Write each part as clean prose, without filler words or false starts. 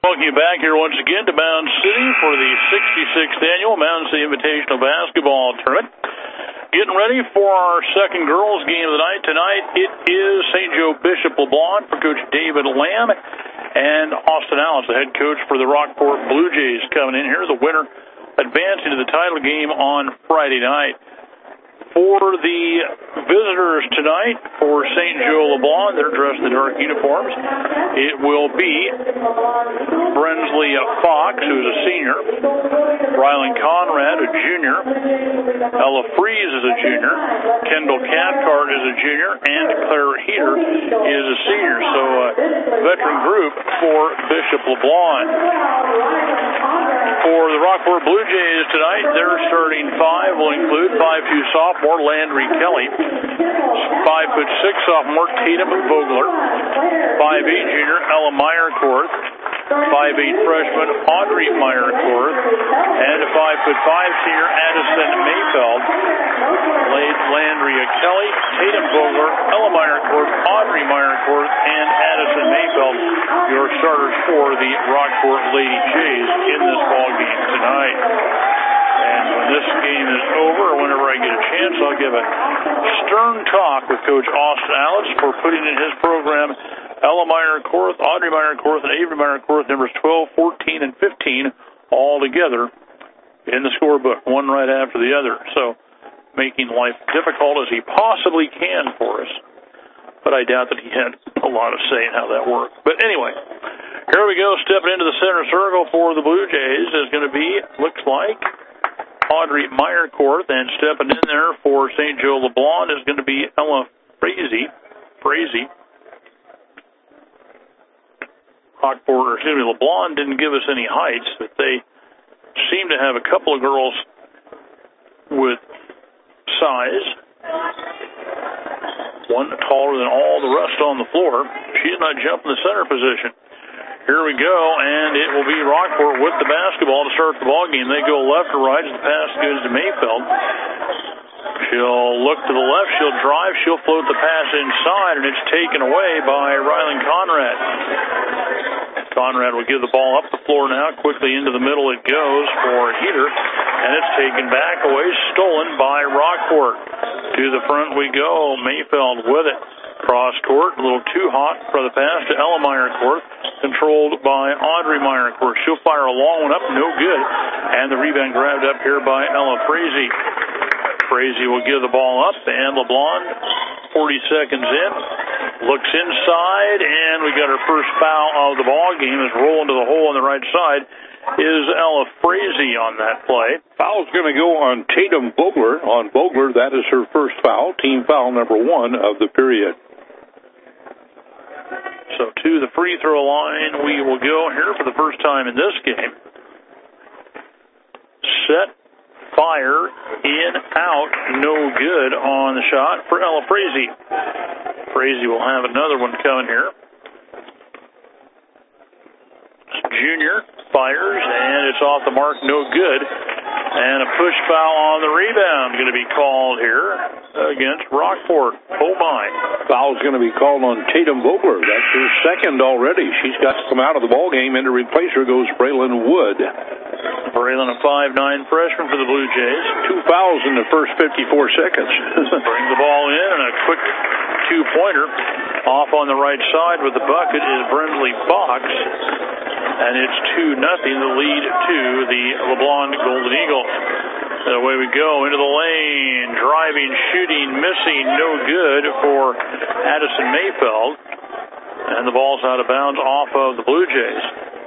Welcome you back here once again to Mound City for the 66th annual Mound City Invitational Basketball Tournament. Getting ready for our second girls game of the night. Tonight it is St. Joe Bishop LeBlond for Coach David Lamb and Austin Alice, the head coach for the Rockport Blue Jays, coming in here. The winner advancing to the title game on Friday night. For the visitors tonight, for St. Joe LeBlond, they're dressed in the dark uniforms. It will be Brensley Fox, who's a senior, Rylan Conrad, a junior, Ella Fries is a junior, Kendall Cathcart is a junior, and Claire Heater is a senior. So a veteran group for Bishop LeBlond. For the Rockport Blue Jays tonight, their starting five will include 5'2" sophomore Landry Kelly, 5'6" sophomore Tatum Vogler, 5'8" junior Ella Meyerkorth, 5'8" freshman Audrey Meyerkorth, and a 5'5" senior Addison Mayfeld. Landry Kelly, Tatum Vogler, Ella Meyerkorth, Audrey Meyerkorth, and Addison Mayfeld, your starters for the Rockport Lady Jays in this ball game tonight. And when this game is over, or whenever I get a chance, I'll give a stern talk with Coach Austin Alice for putting in his program Ella Meyerkorth, Audrey Meyerkorth, and Avery Meyerkorth, numbers 12, 14, and 15, all together in the scorebook, one right after the other. So making life difficult as he possibly can for us. But I doubt that he had a lot of say in how that worked. But anyway, here we go. Stepping into the center circle for the Blue Jays is going to be, looks like, Audrey Meyerkorth, and stepping in there for St. Joe LeBlond is going to be Ella Frazee. LeBlond didn't give us any heights, but they seem to have a couple of girls with size. One taller than all the rest on the floor. She's not jumping the center position. Here we go, and it will be Rockport with the basketball to start the ball game. They go left or right as the pass goes to Mayfeld. She'll look to the left, she'll drive, she'll float the pass inside, and it's taken away by Rylan Conrad. Conrad will give the ball up the floor now. Quickly into the middle it goes for Heater, and it's taken back away, stolen by Rockport. To the front we go, Mayfeld with it. Cross court, a little too hot for the pass to Ella Meyerkorth, controlled by Audrey Meyerkorth. She'll fire a long one up, no good. And the rebound grabbed up here by Ella Frazee. Frazee will give the ball up, and LeBlond, 40 seconds in, looks inside, and we got our first foul of the ball game. Is rolling to the hole on the right side is Ella Frazee on that play. Foul's going to go on Tatum Vogler. On Vogler, that is her first foul, team foul number 1 of the period. So to the free throw line we will go here for the first time in this game. Set, fire, in, out, no good on the shot for Ella Frazee. Frazee will have another one coming here. Junior fires, and it's off the mark, no good. And a push foul on the rebound going to be called here against Rockport. Oh, my. Foul's going to be called on Tatum Vogler. That's her second already. She's got to come out of the ball game, and to replace her goes Braylon Wood. Braylon, a 5'9" freshman for the Blue Jays. 2 fouls in the first 54 seconds. Brings the ball in, and a quick two-pointer off on the right side with the bucket is Brensley Fox. And it's 2-0, the lead to the LeBlond Golden Eagles. Away we go into the lane, driving, shooting, missing, no good for Addison Mayfeld. And the ball's out of bounds off of the Blue Jays.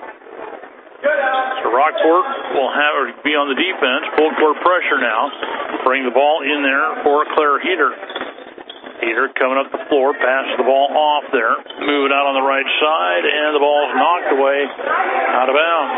So Rockport will be on the defense, full court pressure now. Bring the ball in there for Claire Heater. Heater coming up the floor, passes the ball off there, moving out on the right side, and the ball's knocked away out of bounds.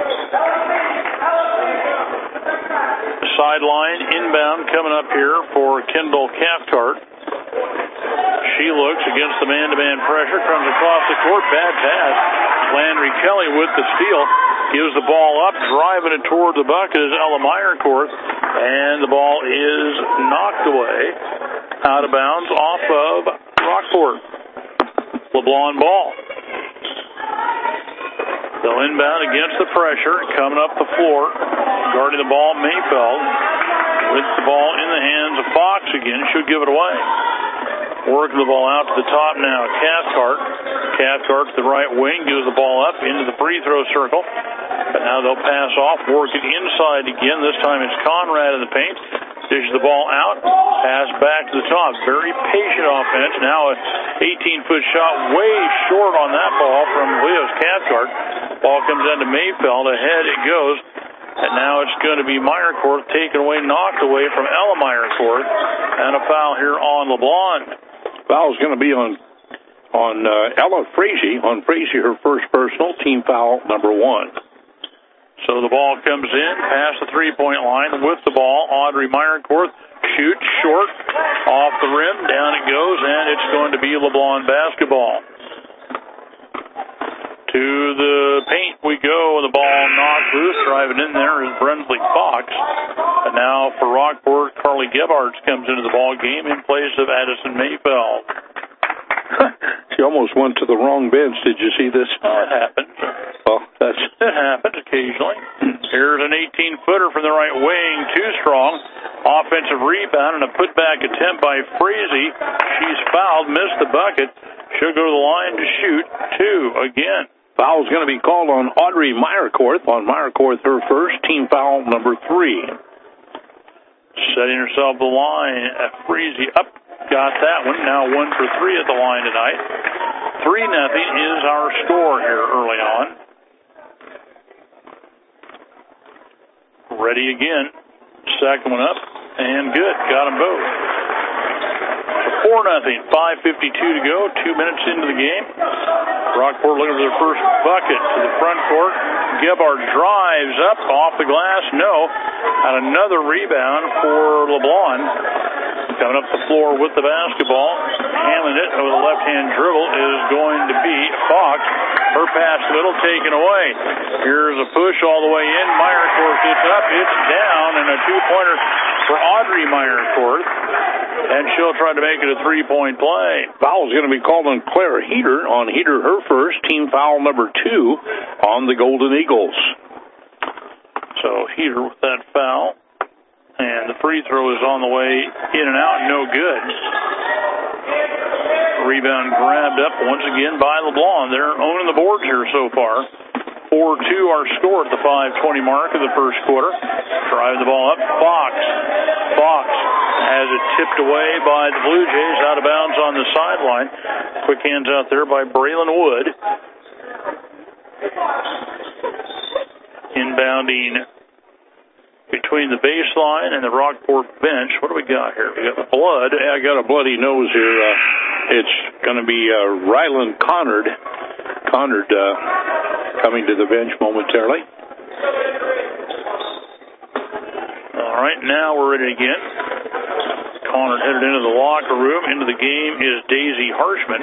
Sideline inbound coming up here for Kendall Cathcart. She looks against the man-to-man pressure, comes across the court, bad pass. Landry Kelly with the steal, gives the ball up, driving it toward the bucket is Ella Meyerkorth, and the ball is knocked away out of bounds off of Rockport. LeBlond ball. They'll inbound against the pressure, coming up the floor, guarding the ball, Mayfeld. With the ball in the hands of Fox again, should give it away. Working the ball out to the top now, Cathcart. Cathcart to the right wing, gives the ball up into the free throw circle. But now they'll pass off, work it inside again. This time it's Conrad in the paint. Dishes the ball out, pass back to the top. Very patient offense. Now an 18-foot shot way short on that ball from Leos Cathcart. Ball comes down to Mayfeld. Ahead it goes. And now it's going to be Meyerkorth taken away, knocked away from Ella Meyerkorth. And a foul here on LeBlond. Foul's going to be on Ella Frazee. On Frazee, her first personal, team foul number 1. So the ball comes in, past the three-point line. With the ball, Audrey Meyerkorth shoots short, off the rim, down it goes, and it's going to be LeBlond basketball. To the paint we go, the ball knocked loose. Driving in there is Brensley Fox. And now for Rockport, Carly Gebhardt comes into the ball game in place of Addison Mayfeld. She almost went to the wrong bench. Did you see this? Oh, it happens. Oh, it happens occasionally. Here's an 18-footer from the right wing, too strong. Offensive rebound and a putback attempt by Frazee. She's fouled, missed the bucket. She'll go to the line to shoot 2 again. Foul's going to be called on Audrey Meyerkorth. On Meyerkorth, her first, team foul number 3. Setting herself the line. Frazee up. Got that one. Now 1 for 3 at the line tonight. 3-0 is our score here early on. Ready again. Second one up. And good. Got them both. 4-0. 5:52 to go. 2 minutes into the game. Rockport looking for their first bucket to the front court. Gebhardt drives up off the glass. No. And another rebound for LeBlond. Coming up the floor with the basketball. Handling it with a left-hand dribble is going to be Fox. Her pass middle taken away. Here's a push all the way in. Meyerkorth gets up. It's down. And a two-pointer for Audrey Meyerkorth. And she'll try to make it a three-point play. Foul's going to be called on Claire Heater. On Heater, her first, team foul number 2 on the Golden Eagles. So Heater with that foul. And the free throw is on the way in and out, no good. Rebound grabbed up once again by LeBlond. They're owning the boards here so far. 4-2 our score at the 5:20 mark of the first quarter. Drive the ball up. Fox has it tipped away by the Blue Jays, out of bounds on the sideline. Quick hands out there by Braylon Wood. Inbounding between the baseline and the Rockport bench. What do we got here? We got blood. I got a bloody nose here. It's going to be Ryland Conard. Conard coming to the bench momentarily. All right, now we're ready again. Conard headed into the locker room. Into the game is Daisy Harshman.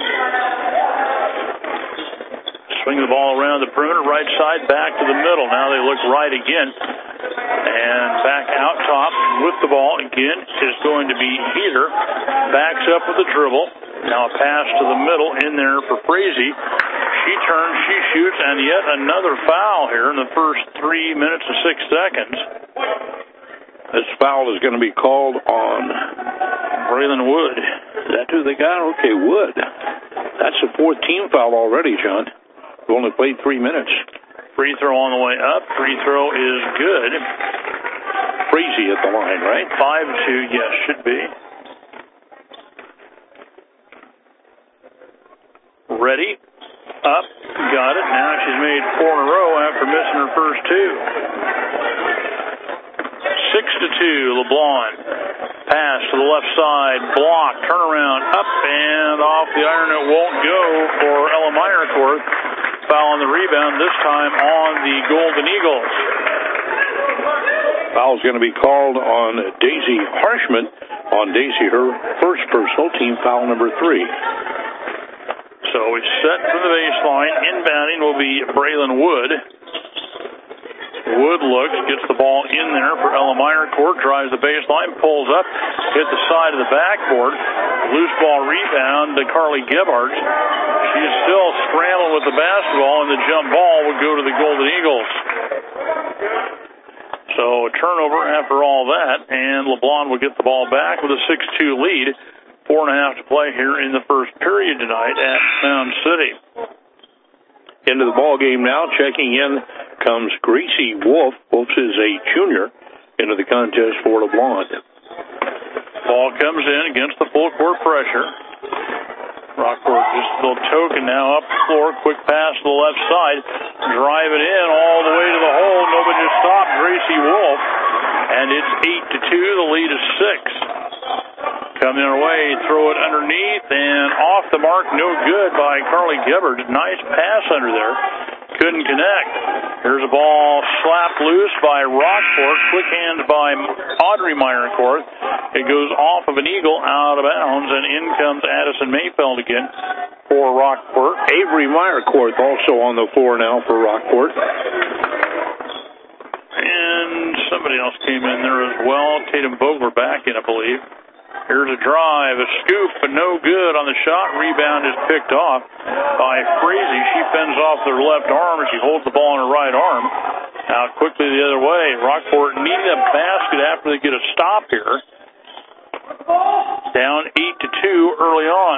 Swing the ball around the perimeter, right side, back to the middle. Now they look right again. And back out top with the ball again is going to be Heater. Backs up with the dribble. Now a pass to the middle in there for Frazee. She turns, she shoots, and yet another foul here in the first 3 minutes and 6 seconds. This foul is going to be called on Braylon Wood. Is that who they got? Okay, Wood. That's a 4th team foul already, John. We've only played 3 minutes. Free throw on the way up. Free throw is good. Frazee at the line, right? 5-2, yes, should be. Ready. Up. Got it. Now she's made 4 in a row after missing her first 2. 6-2, LeBlond. Pass to the left side. Block. Turnaround. Up and off the iron. It won't go for Ella Meyerkorth. Foul on the rebound, this time on the Golden Eagles. Foul's going to be called on Daisy Harshman. On Daisy, her first personal, team foul number 3. So we set from the baseline. Inbounding will be Braylon Wood. Wood looks, gets the ball in there for Ella Meyercourt, drives the baseline, pulls up, hit the side of the backboard. Loose ball rebound to Carly Gebhardt. She's still scrambling with the basketball, and the jump ball would go to the Golden Eagles. So a turnover after all that, and LeBlanc will get the ball back with a 6-2 lead. 4.5 to play here in the first period tonight at Mound City. Into the ball game now, checking in comes Gracie Wolf. Wolf is a junior into the contest for LeBlanc. Ball comes in against the full court pressure. Rockport just a little token now up the floor. Quick pass to the left side. Driving in all the way to the hole. Nobody to stop Gracie Wolf. And it's 8-2. The lead is 6. Coming our way, throw it underneath and off the mark. No good by Carly Gebhardt. Nice pass under there. Couldn't connect. Here's a ball slapped loose by Rockport. Quick hands by Audrey Meyercourt. It goes off of an eagle out of bounds, and in comes Addison Mayfeld again for Rockport. Avery Meyercourt also on the floor now for Rockport. And somebody else came in there as well. Tatum Vogler back in, I believe. Here's a drive, a scoop, but no good on the shot. Rebound is picked off by Frazee. She fends off their left arm, and she holds the ball in her right arm. Now quickly the other way. Rockport needed a basket after they get a stop here. Down 8-2 early on.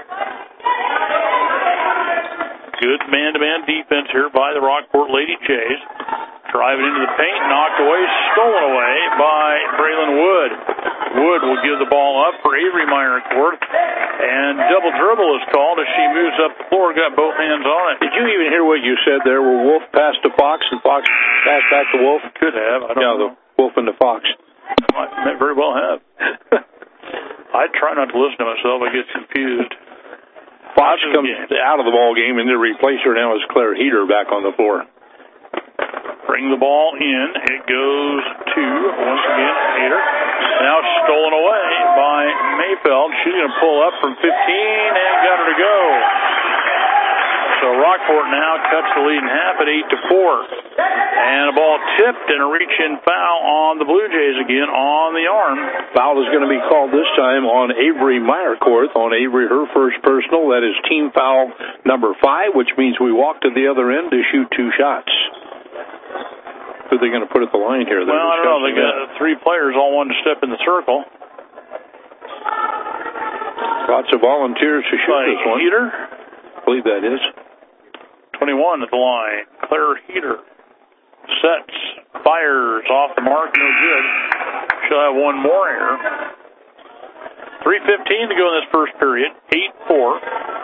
Good man-to-man defense here by the Rockport Lady Jays. Driving into the paint, knocked away, stolen away by Braylon Wood. Wood will give the ball up for Avery Meyercourt, and double dribble is called as she moves up the floor, got both hands on it. Did you even hear what you said there, where Wolf passed to Fox and Fox passed back to Wolf? Could have, I don't know. The Wolf and the Fox. Might very well have. I try not to listen to myself, I get confused. Fox comes out of the ball game, and the replacer now is Claire Heater back on the floor. Bring the ball in. It goes to, once again, Hader. Now stolen away by Mayfeld. She's going to pull up from 15 and got her to go. So Rockport now cuts the lead in half at 8-4. And a ball tipped and a reach-in foul on the Blue Jays again on the arm. Foul is going to be called this time on Avery Meyercourt. On Avery, her first personal. That is team foul number 5, which means we walk to the other end to shoot 2 shots. Who are they going to put at the line here? Well, I don't know. They got 3 players all wanting to step in the circle. Lots of volunteers to shoot this one. Heater? I believe that is. 21 at the line. Claire Heater. Sets. Fires. Off the mark. No good. She'll have one more here. 3:15 to go in this first period. 8-4.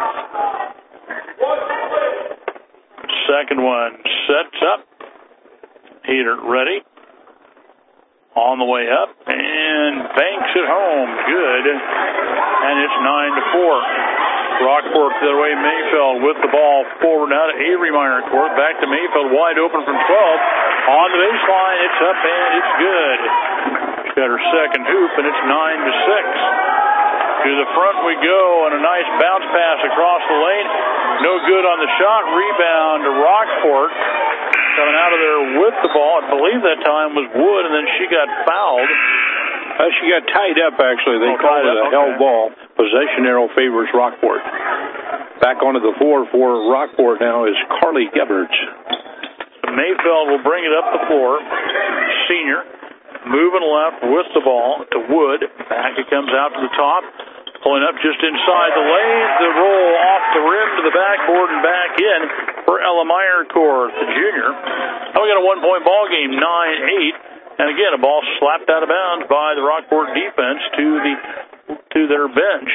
Second one sets up. Heater ready. On the way up. And banks it home. Good. And it's 9-4. Rockport the other way. Mayfeld with the ball forward now to Avery Meyercourt. Back to Mayfeld. Wide open from 12. On the baseline. It's up and it's good. She's got her second hoop and it's 9-6. To the front we go, and a nice bounce pass across the lane. No good on the shot. Rebound to Rockport. Coming out of there with the ball. I believe that time was Wood, and then she got fouled. She got tied up, actually. They called it a held ball. Possession arrow favors Rockport. Back onto the floor for Rockport now is Carly Gebhardt. Mayfeld will bring it up the floor. Senior. Moving left with the ball to Wood. Back it comes out to the top. Pulling up just inside the lane. The roll off the rim to the backboard and back in for Ella Meyercourt, the junior. Now we got a 1-point ball game, 9-8. And again, a ball slapped out of bounds by the Rockport defense to their bench.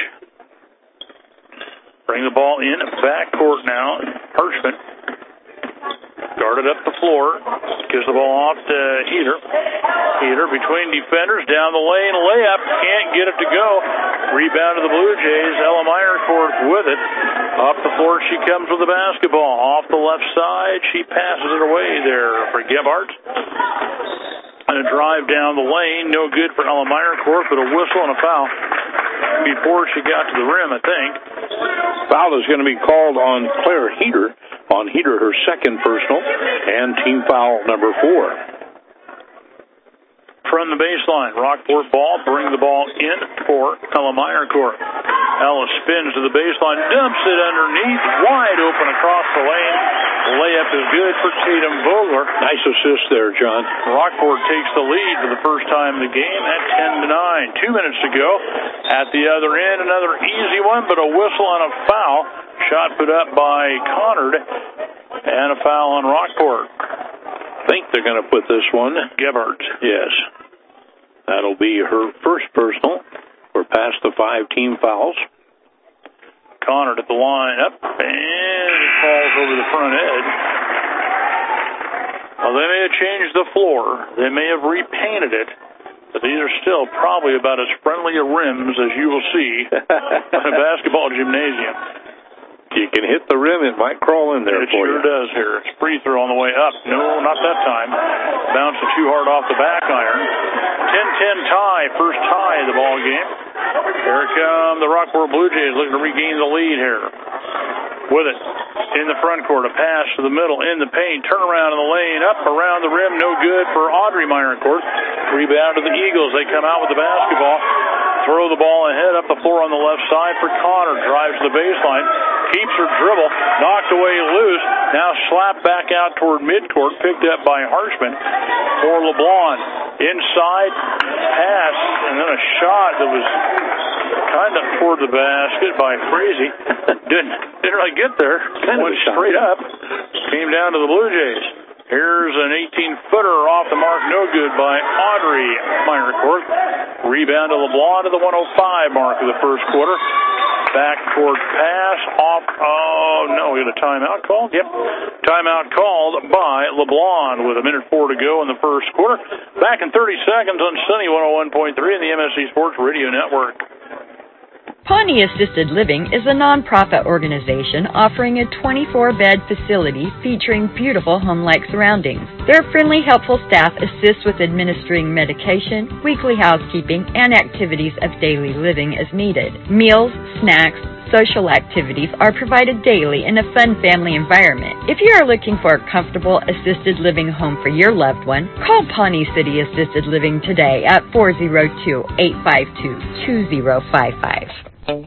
Bring the ball in backcourt now. Hirschman guarded up the floor. Gives the ball off to Heater. Heater between defenders. Down the lane. Layup. Can't get it to go. Rebound to the Blue Jays. Ella Meyercourt with it. Up the floor she comes with the basketball. Off the left side. She passes it away there for Gebhardt. And a drive down the lane. No good for Ella Meyercourt, but a whistle and a foul before she got to the rim, I think. Foul is going to be called on Claire Heater on Heater, her second personal, and team foul number 4. From the baseline, Rockport ball, bring the ball in for Ella Meyercourt. Ella spins to the baseline, dumps it underneath, wide open across the lane. Layup is good for Tatum Vogler. Nice assist there, John. Rockport takes the lead for the first time in the game at 10-9. 2 minutes to go. At the other end, another easy one, but a whistle on a foul. Shot put up by Connard, and a foul on Rockport. I think they're going to put this one. Gebhardt. Yes. That'll be her first personal. We're past the 5 team fouls. Connard at the line, up, and it falls over the front edge. Well, they may have changed the floor. They may have repainted it. But these are still probably about as friendly a rims as you will see in a basketball gymnasium. You can hit the rim, it might crawl in there for you. It sure does here. It's free throw on the way up. No, not that time. Bouncing too hard off the back iron. 10-10 tie, first tie of the ball game. Here come the Rockport Blue Jays looking to regain the lead here. With it in the front court, a pass to the middle, in the paint, turn around in the lane, up around the rim, no good for Audrey Meyercourt. Rebound to the Eagles. They come out with the basketball. Throw the ball ahead up the floor on the left side for Connor. Drives to the baseline. Keeps her dribble. Knocked away loose. Now slapped back out toward midcourt. Picked up by Harshman for LeBlanc. Inside. Pass. And then a shot that was kind of toward the basket by Frazee. Didn't really get there. Went straight up. Came down to the Blue Jays. Here's an 18-footer off the mark, no good by Audrey Meyercourt. Rebound to LeBlanc to the 105 mark of the first quarter. Backcourt pass off. Oh, no, we got a timeout called? Yep. Timeout called by LeBlanc with 1:04 to go in the first quarter. Back in 30 seconds on Sunny 101.3 and the MSC Sports Radio Network. Pawnee Assisted Living is a nonprofit organization offering a 24-bed facility featuring beautiful home-like surroundings. Their friendly, helpful staff assists with administering medication, weekly housekeeping, and activities of daily living as needed. Meals, snacks, social activities are provided daily in a fun family environment. If you are looking for a comfortable assisted living home for your loved one, call Pawnee City Assisted Living today at 402-852-2055. Sunny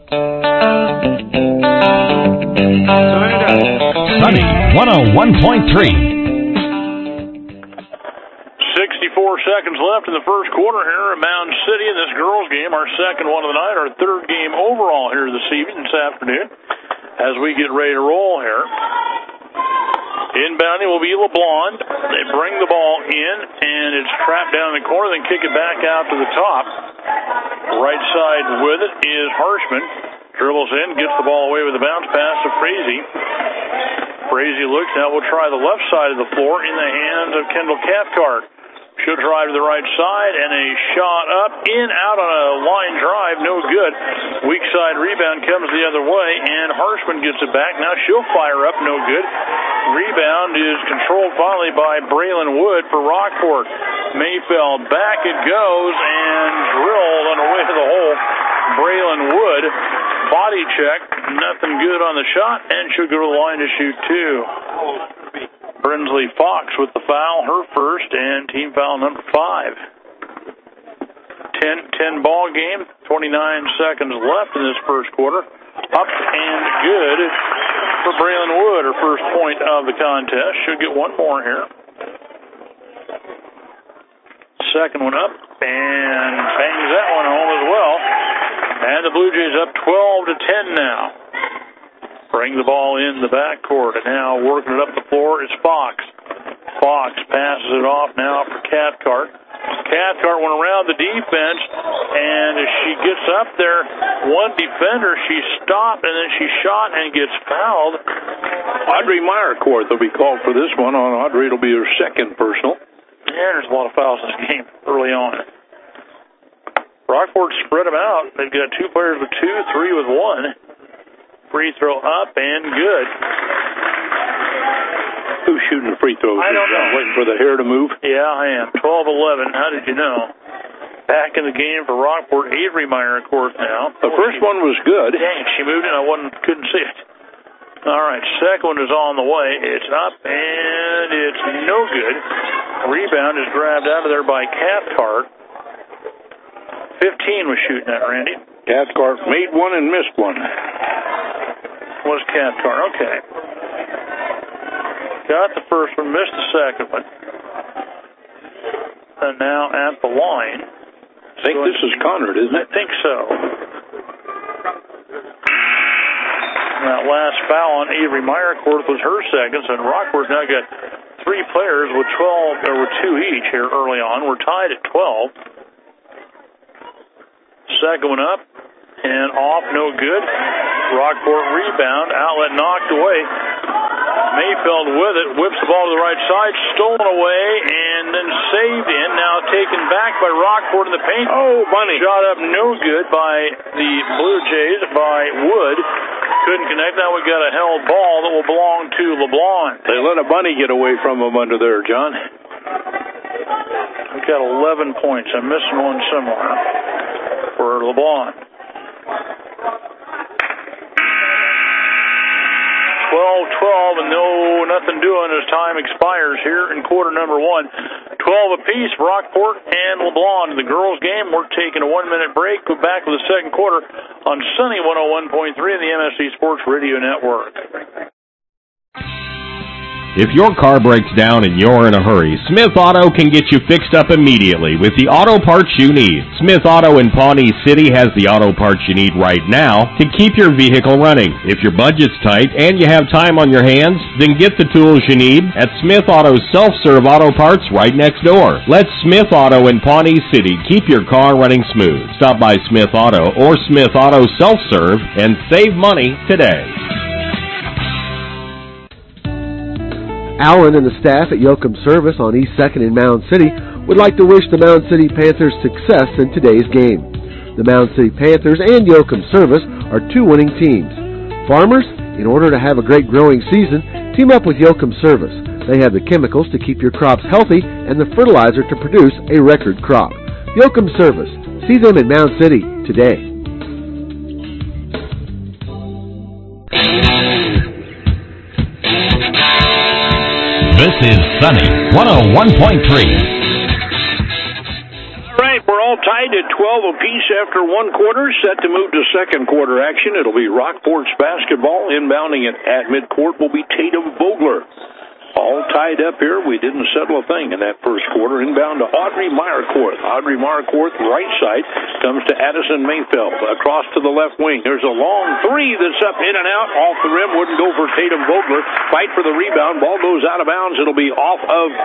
101.3. 64 seconds left in the first quarter here at Mound City in this girls' game, our second one of the night, our third game overall here this evening, this afternoon, as we get ready to roll here. Inbounding will be LeBlanc. They bring the ball in, and it's trapped down in the corner, then kick it back out to the top. Right side with it is Harshman. Dribbles in, gets the ball away with a bounce pass to Frazee. Frazee looks, now we'll try the left side of the floor in the hands of Kendall Cathcart. She'll drive to the right side, and a shot up, in, out on a line drive, no good. Weak side rebound comes the other way, and Harshman gets it back. Now she'll fire up, no good. Rebound is controlled finally by Braylon Wood for Rockport. Mayfeld, back it goes, and drilled on the way to the hole. Braylon Wood, body check, nothing good on the shot, and she'll go to the line to shoot two. Brinsley Fox with the foul, her first, and team foul number 5. 10 ball game, 29 seconds left in this first quarter. Up and good for Braylon Wood, her first point of the contest. Should get one more here. Second one up, and bangs that one home as well. And the Blue Jays up 12-10 now. Bring the ball in the backcourt, and now working it up the floor is Fox. Fox passes it off now for Cathcart. Cathcart went around the defense, and as she gets up there, one defender, she stopped, and then she shot and gets fouled. Audrey Meyercourt will be called for this one. On Audrey, it'll be her second personal. Yeah, there's a lot of fouls in this game early on. Rockport spread them out. They've got 2 players with 2, 3 with 1. Free throw up and good. Who's shooting the free throws? I don't know. Waiting for the hair to move? Yeah, I am. 12-11. How did you know? Back in the game for Rockport, Avery Meyercourt now. The first one was good. Dang, she moved in. I couldn't see it. All right, second one is on the way. It's up, and it's no good. Rebound is grabbed out of there by Cathcart. 15 was shooting that, Randy. Cathcart made one and missed one. Was Cathcart, okay. Got the first one, missed the second one. And now at the line. I think this is Conrad, isn't it? I think so. That last foul on Avery Meyercourt was her second, and Rockport now got 3 players with 12, or with 2 each here early on. We're tied at 12. Second one up and off, no good. Rockport rebound, outlet knocked away. Mayfeld with it, whips the ball to the right side, stolen away, and then saved in. Now taken back by Rockport in the paint. Oh, bunny. Shot up no good by the Blue Jays, by Wood. Couldn't connect. Now we got a held ball that will belong to LeBlanc. They let a bunny get away from them under there, John. We got 11 points. I'm missing one somewhere for LeBlanc. 12-12, and nothing doing as time expires here in quarter number 1. 12 apiece, Rockport and LeBlanc. The girls' game, we're taking a 1-minute break. Go back to the second quarter on Sunny 101.3 and the MSC Sports Radio Network. If your car breaks down and you're in a hurry, Smith Auto can get you fixed up immediately with the auto parts you need. Smith Auto in Pawnee City has the auto parts you need right now to keep your vehicle running. If your budget's tight and you have time on your hands, then get the tools you need at Smith Auto's self-serve auto parts right next door. Let Smith Auto in Pawnee City keep your car running smooth. Stop by Smith Auto or Smith Auto Self-Serve and save money today. Allen and the staff at Yoakum Service on East 2nd in Mound City would like to wish the Mound City Panthers success in today's game. The Mound City Panthers and Yoakum Service are 2 winning teams. Farmers, in order to have a great growing season, team up with Yoakum Service. They have the chemicals to keep your crops healthy and the fertilizer to produce a record crop. Yoakum Service. See them in Mound City today. This is Sunny 101.3. All right, we're all tied at 12 apiece after 1 quarter, set to move to second quarter action. It'll be Rockport's basketball. Inbounding it at midcourt will be Tatum Vogler. All tied up here. We didn't settle a thing in that first quarter. Inbound to Audrey Meyercourt. Audrey Meyercourt, right side, comes to Addison Mayfeld. Across to the left wing. There's a long 3 that's up, in and out, off the rim. Wouldn't go for Tatum Vogler. Fight for the rebound. Ball goes out of bounds. It'll be off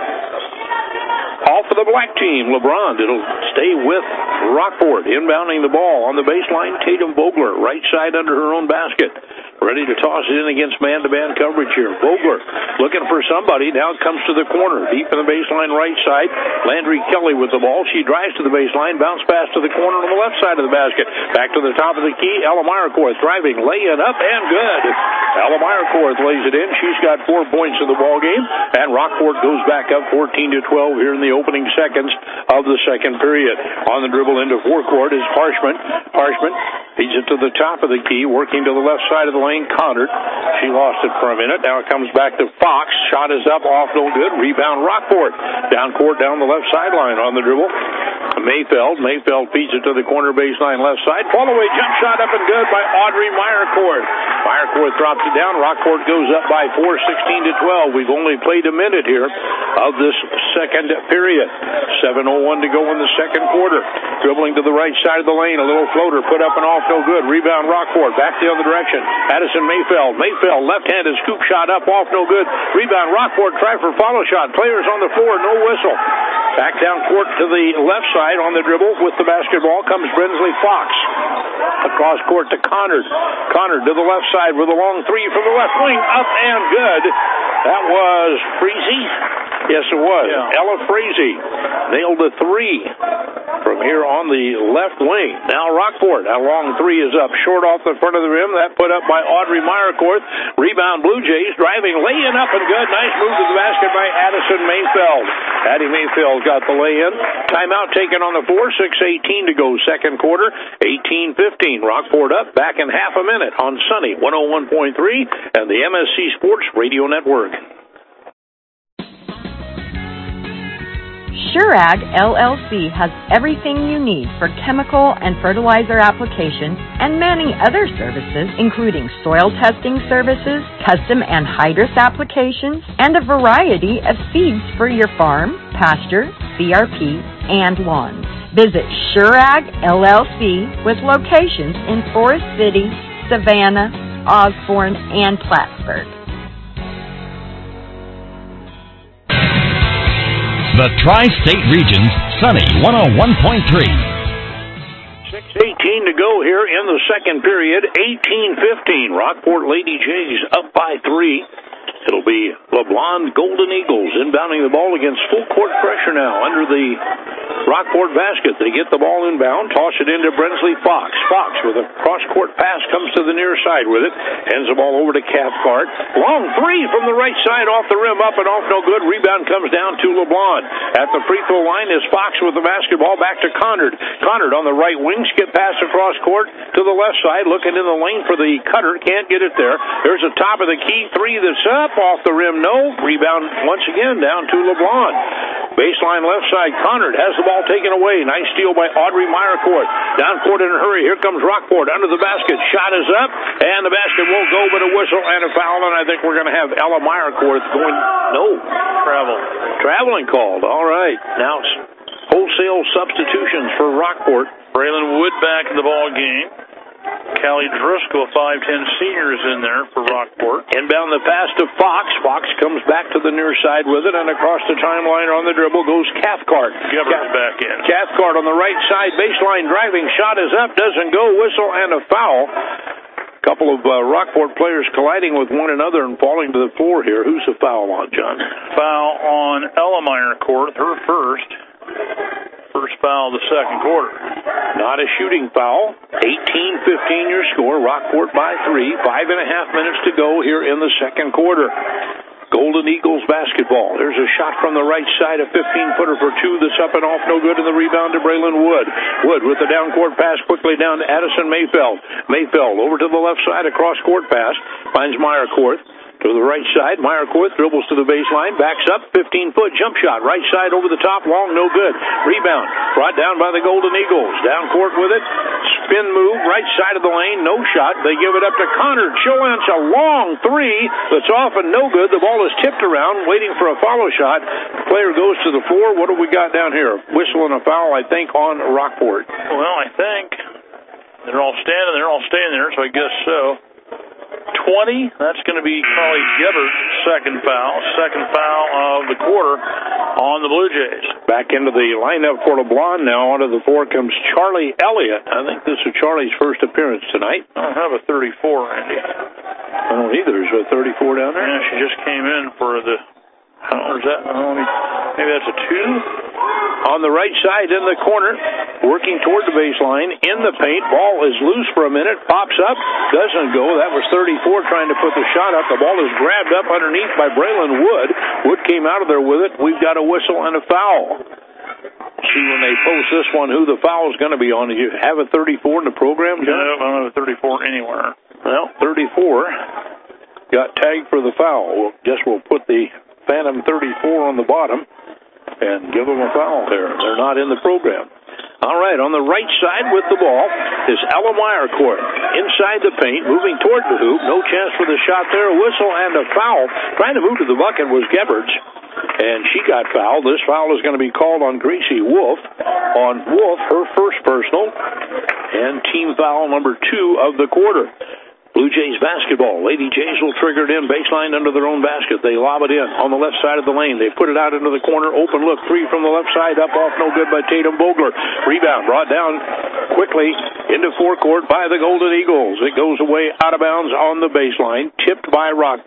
of the black team. LeBron. It'll stay with Rockport. Inbounding the ball on the baseline. Tatum Vogler, right side under her own basket. Ready to toss it in against man-to-man coverage here. Vogler looking for somebody. Now it comes to the corner. Deep in the baseline right side. Landry Kelly with the ball. She drives to the baseline. Bounce pass to the corner on the left side of the basket. Back to the top of the key. Ella Meyercourt driving. Laying up and good. Ella Meyercourt lays it in. She's got 4 points in the ball game. And Rockport goes back up 14-12 here in the opening seconds of the second period. On the dribble into forecourt is Harshman. Harshman feeds it to the top of the key. Working to the left side of the lane. Connard. She lost it for a minute. Now it comes back to Fox. Shot is up, off, no good. Rebound Rockport. Down court, down the left sideline on the dribble. Mayfeld feeds it to the corner baseline left side. Fall away jump shot up and good by Audrey Meyercourt. Meyercourt drops it down. Rockport goes up by 4, 16-12. We've only played a minute here of this second period. 7:01 to go in the second quarter. Dribbling to the right side of the lane. A little floater put up and off, no good. Rebound Rockport. Back the other direction. Addison Mayfeld. Mayfeld left-handed scoop shot up, off, no good. Rebound Rockport. Try for follow shot. Players on the floor, no whistle. Back down court to the left side on the dribble with the basketball comes Brinsley Fox. Across court to Connard. Connard to the left side with a long 3 from the left wing. Up and good. That was Frazee. Yes, it was. Yeah. Ella Frazee nailed the 3. from here on the left wing. Now Rockport, a long three is up, short off the front of the rim. That put up by Audrey Meyerkorth. Rebound Blue Jays, driving, laying up and good. Nice move to the basket by Addison Mayfeld. Addie Mayfeld got the lay-in. Timeout taken on the 4, 6:18 to go second quarter. 18-15. Rockport up, back in half a minute on Sunny 101.3 and the MSC Sports Radio Network. SureAg LLC has everything you need for chemical and fertilizer applications and many other services, including soil testing services, custom anhydrous applications, and a variety of seeds for your farm, pasture, CRP, and lawns. Visit SureAg LLC with locations in Forest City, Savannah, Osborne, and Plattsburgh. The Tri-State Region's Sunny 101.3. 6:18 to go here in the second period. 18-15. Rockport Lady Jays up by 3. It'll be LeBlond Golden Eagles inbounding the ball against full court pressure now under the Rockport basket. They get the ball inbound, toss it into Brensley Fox. Fox with a cross-court pass comes to the near side with it. Hands the ball over to Cathcart. Long three from the right side off the rim, up and off, no good. Rebound comes down to LeBlond. At the free throw line is Fox with the basketball back to Conard. Conard on the right wing, skip pass across court to the left side, looking in the lane for the cutter. Can't get it there. There's a top of the key three that's up. Off the rim, no. Rebound once again down to LeBlond. Baseline left side, Conard has the ball taken away. Nice steal by Audrey Meyerkorth. Down court in a hurry. Here comes Rockport under the basket. Shot is up, and the basket won't go, but a whistle and a foul, and I think we're going to have Ella Meyerkorth going. No. Traveling called. All right. Now it's wholesale substitutions for Rockport. Braylon Wood back in the ball game. Callie Driscoll, 5'10 senior, is in there for Rockport. Inbound the pass to Fox. Fox comes back to the near side with it, and across the timeline on the dribble goes Cathcart. Gebber's back in. Cathcart on the right side, baseline driving, shot is up, doesn't go, whistle and a foul. Couple of Rockport players colliding with one another and falling to the floor here. Who's the foul on, John? Foul on Ella Meyerkorth, her first. First foul of the second quarter. Not a shooting foul. 18-15 your score. Rockport by 3. 5.5 minutes to go here in the second quarter. Golden Eagles basketball. There's a shot from the right side, a 15-footer for 2 that's up and off, no good, and the rebound to Braylon Wood. Wood with the down-court pass quickly down to Addison Mayfeld. Mayfeld over to the left side, a cross-court pass, finds Meyerkorth. To the right side, Meyerkorth dribbles to the baseline, backs up, 15-foot jump shot, right side over the top, long, no good. Rebound, brought down by the Golden Eagles. Down court with it, spin move, right side of the lane, no shot. They give it up to Conard. Chilance, a long three that's off and no good. The ball is tipped around, waiting for a follow shot. The player goes to the floor. What have we got down here? Whistle and a foul, I think, on Rockport. Well, I think they're all standing there, all staying there, so I guess so. 20, that's going to be Carly Gebber's second foul of the quarter on the Blue Jays. Back into the lineup for LeBlond now. Onto the floor comes Charlie Elliott. I think this is Charlie's first appearance tonight. I don't have a 34, Andy. I don't either. Is there a 34 down there? Yeah, she just came in for the... maybe that's a 2. On the right side in the corner, working toward the baseline, in the paint. Ball is loose for a minute, pops up, doesn't go. That was 34 trying to put the shot up. The ball is grabbed up underneath by Braylon Wood. Wood came out of there with it. We've got a whistle and a foul. See when they post this one who the foul is going to be on. Do you have a 34 in the program, John? No, I don't have a 34 anywhere. Well, 34 got tagged for the foul. We'll put the Phantom 34 on the bottom and give them a foul there. They're not in the program. All right, on the right side with the ball is Ella Meyerkorth. Inside the paint, moving toward the hoop. No chance for the shot there. A whistle and a foul. Trying to move to the bucket was Gebberts, and she got fouled. This foul is going to be called on Gracie Wolf. On Wolf, her first personal, and team foul number 2 of the quarter. Blue Jays basketball. Lady Jays will trigger it in baseline under their own basket. They lob it in on the left side of the lane. They put it out into the corner. Open look. 3 from the left side. Up off. No good by Tatum Vogler. Rebound brought down quickly into forecourt by the Golden Eagles. It goes away out of bounds on the baseline. Tipped by Rockport.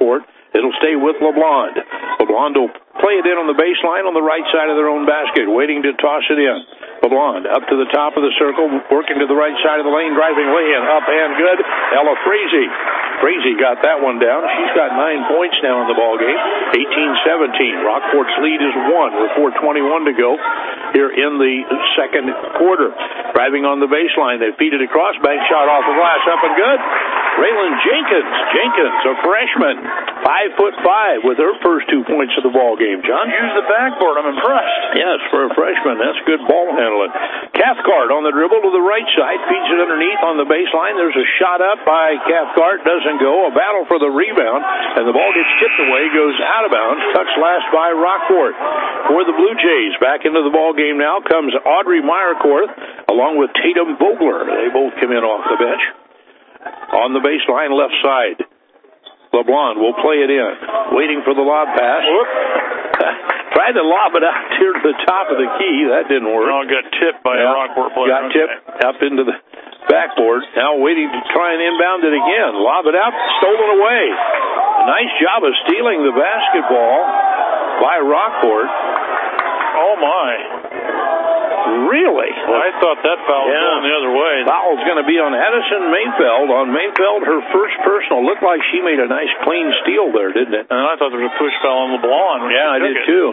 It'll stay with LeBlond. LeBlond will play it in on the baseline on the right side of their own basket, waiting to toss it in. LeBlond up to the top of the circle, working to the right side of the lane, driving lay-in, up and good. Ella Frazee. Frazee got that one down. She's got 9 points now in the ball game. 18-17. Rockport's lead is 1 with 4:21 to go here in the second quarter. Driving on the baseline, they feed it across. Bank shot off the glass, up and good. Raylan Jenkins. Jenkins, a freshman, 5'5", with her first 2 points of the ball game. John? Use the backboard. I'm impressed. Yes, for a freshman. That's good ball handling. Cathcart on the dribble to the right side. Feeds it underneath on the baseline. There's a shot up by Cathcart. Doesn't go. A battle for the rebound. And the ball gets tipped away. Goes out of bounds. Touched last by Rockport. For the Blue Jays, back into the ball game now comes Audrey Meyerkorth along with Tatum Vogler. They both come in off the bench. On the baseline, left side. LeBlond will play it in. Waiting for the lob pass. Tried to lob it out here to the top of the key. That didn't work. No, got tipped by a Rockport player. Got tipped up into the backboard. Now waiting to try and inbound it again. Lob it out. Stolen away. A nice job of stealing the basketball by Rockport. Oh, my. Really? Well, I thought that foul was going the other way. Foul's going to be on Addison Mayfeld. On Mayfeld, her first personal. Looked like she made a nice clean steal there, didn't it? And I thought there was a push foul on LeBlond. Yeah, I did too.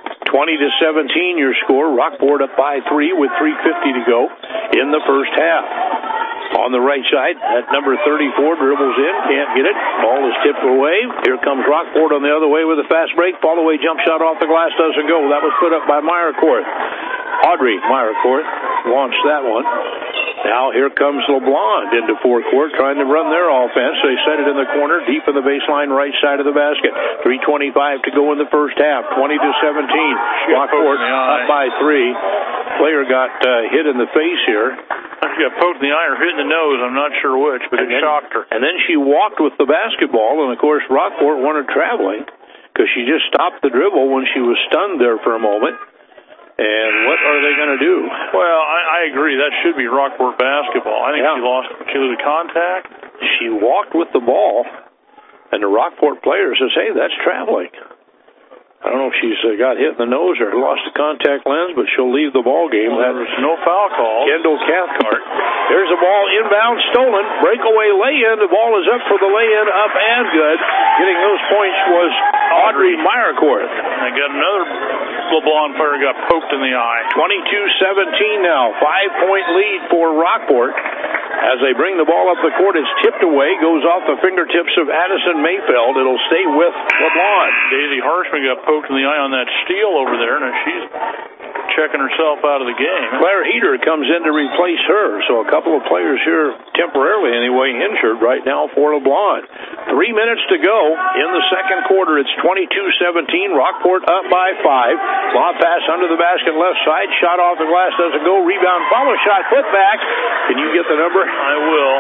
20-17 your score. Rockport up by 3 with 3:50 to go in the first half. On the right side, at number 34, dribbles in, can't get it. Ball is tipped away. Here comes Rockport on the other way with a fast break. Fall away jump shot off the glass, doesn't go. That was put up by Meyerkorth. Audrey Meyerkorth launched that one. Now here comes LeBlond into forecourt trying to run their offense. They set it in the corner, deep in the baseline, right side of the basket. 3:25 to go in the first half. 20-17. Rockport up by 3. Player got hit in the face here. She got poked in the eye or hit in the nose. I'm not sure which, but it shocked her. And then she walked with the basketball, and of course Rockport wanted traveling because she just stopped the dribble when she was stunned there for a moment. And what are they going to do? Well, I agree. That should be Rockport basketball. I think she was a contact. She walked with the ball, and the Rockport player says, hey, that's traveling. I don't know if she's got hit in the nose or lost a contact lens, but she'll leave the ball game. Well, there's no foul call. Kendall Cathcart. There's a ball inbound, stolen. Breakaway lay-in. The ball is up for the lay-in, up and good. Getting those points was Audrey Meyerkorth. I got another LeBlond player got poked in the eye. 22-17 now. 5-point lead for Rockport. As they bring the ball up the court, it's tipped away, goes off the fingertips of Addison Mayfeld. It'll stay with LeBlond. Daisy Harshman got poked in the eye on that steal over there, and she's checking herself out of the game. Claire Heater comes in to replace her, so a couple of players here temporarily anyway injured right now for LeBlond. 3 minutes to go in the second quarter. It's 22-17. Rockport up by 5. Lob pass under the basket left side. Shot off the glass, doesn't go. Rebound, follow shot, put back. Can you get the number? I will.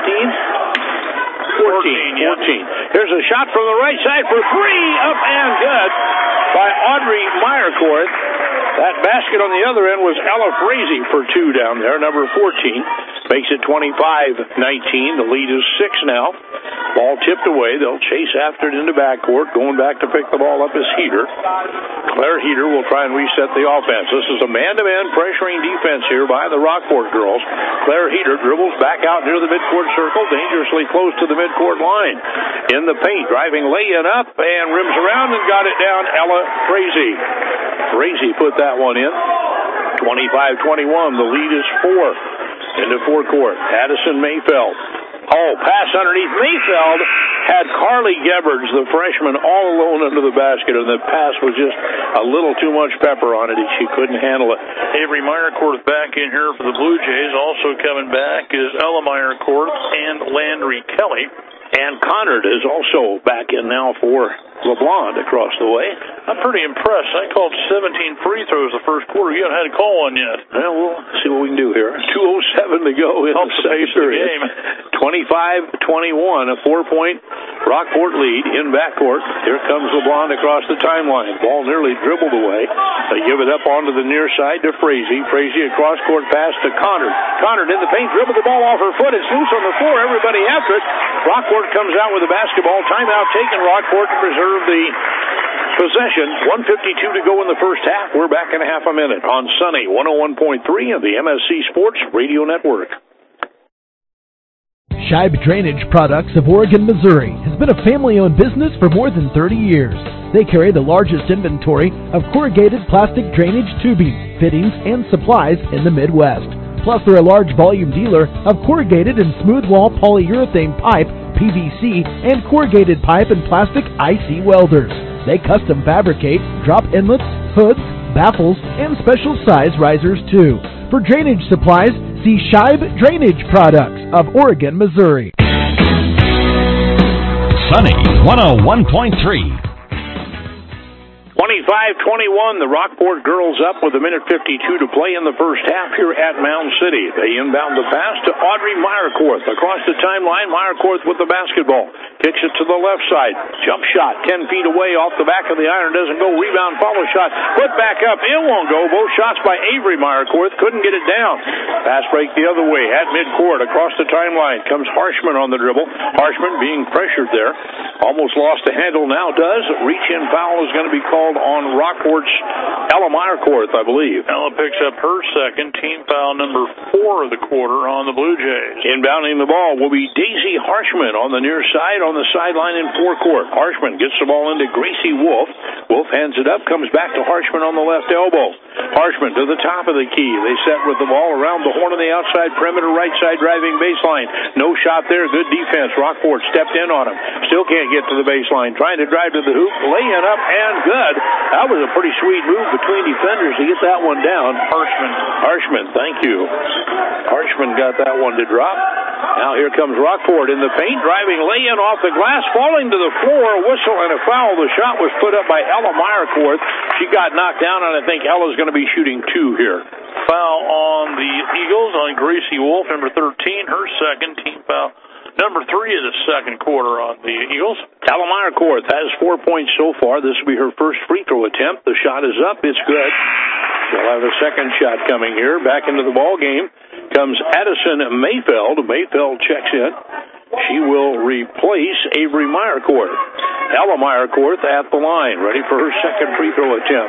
15? 14. Here's a shot from the right side for 3. Up and good by Audrey Meyerkorth. That basket on the other end was Ella Frazee for 2 down there, number 14. Makes it 25-19. The lead is 6 now. Ball tipped away. They'll chase after it into backcourt. Going back to pick the ball up is Heater. Claire Heater will try and reset the offense. This is a man-to-man pressuring defense here by the Rockport girls. Claire Heater dribbles back out near the midcourt circle, dangerously close to the midcourt line. In the paint, driving lay-in up and rims around and got it down. Ella Frazee. Frazee put that one in. 25-21. The lead is 4. Into forecourt. Addison Mayfeld. Oh, pass underneath. Mayfeld had Carly Gebhards, the freshman, all alone under the basket, and the pass was just a little too much pepper on it, and she couldn't handle it. Avery Meyerkorth back in here for the Blue Jays. Also coming back is Ella Meyerkorth and Landry Kelly. And Conard is also back in now for LeBlond across the way. I'm pretty impressed. I called 17 free throws the first quarter. You haven't had to call one yet. Well, we'll see what we can do here. 2:07 to go in the second period. 25-21, a 4-point Rockport lead in backcourt. Here comes LeBlond across the timeline. Ball nearly dribbled away. They give it up onto the near side to Frazee. Frazee across court pass to Connard. Connard in the paint, dribbled the ball off her foot. It's loose on the floor. Everybody after it. Rockport comes out with the basketball. Timeout taken. Rockport to preserve the possession. 1:52 to go in the first half. We're back in half a minute on Sunny 101.3 of the MSC Sports Radio Network. Scheib Drainage Products of Oregon, Missouri has been a family-owned business for more than 30 years. They carry the largest inventory of corrugated plastic drainage tubing, fittings, and supplies in the Midwest. Plus, they're a large volume dealer of corrugated and smooth wall polyurethane pipe, PVC, and corrugated pipe and plastic IC welders. They custom fabricate drop inlets, hoods, baffles, and special size risers too. For drainage supplies, see Scheib Drainage Products of Oregon, Missouri. Sunny 101.3. 25-21, the Rockport girls up with 1:52 to play in the first half here at Mound City. They inbound the pass to Audrey Meyerkorth. Across the timeline, Meyerkorth with the basketball. Kicks it to the left side. Jump shot, 10 feet away off the back of the iron. Doesn't go. Rebound, follow shot. Put back up. It won't go. Both shots by Avery Meyerkorth. Couldn't get it down. Pass break the other way. At midcourt, across the timeline, comes Harshman on the dribble. Harshman being pressured there. Almost lost the handle. Now does. Reach-in foul is going to be called on Rockport's Ella Meyerkorth, I believe. Ella picks up her second, team foul number 4 of the quarter on the Blue Jays. Inbounding the ball will be Daisy Harshman on the near side, on the sideline in forecourt. Harshman gets the ball into Gracie Wolf. Wolf hands it up, comes back to Harshman on the left elbow. Harshman to the top of the key. They set with the ball around the horn on the outside perimeter, right side driving baseline. No shot there. Good defense. Rockport stepped in on him. Still can't get to the baseline. Trying to drive to the hoop. Laying up and good. That was a pretty sweet move between defenders to get that one down. Harshman, thank you. Harshman got that one to drop. Now here comes Rockport in the paint, driving lay-in off the glass, falling to the floor, whistle and a foul. The shot was put up by Ella Meyerkorth. She got knocked down, and I think Ella's going to be shooting 2 here. Foul on the Eagles on Gracie Wolf, number 13, her second, team foul number 3 of the second quarter on the Eagles. Ella Meyerkorth has 4 points so far. This will be her first free throw attempt. The shot is up. It's good. She'll have a second shot coming here. Back into the ball game comes Addison Mayfeld. Mayfeld checks in. She will replace Avery Meyerkorth. Ella Meyerkorth at the line, ready for her second free throw attempt.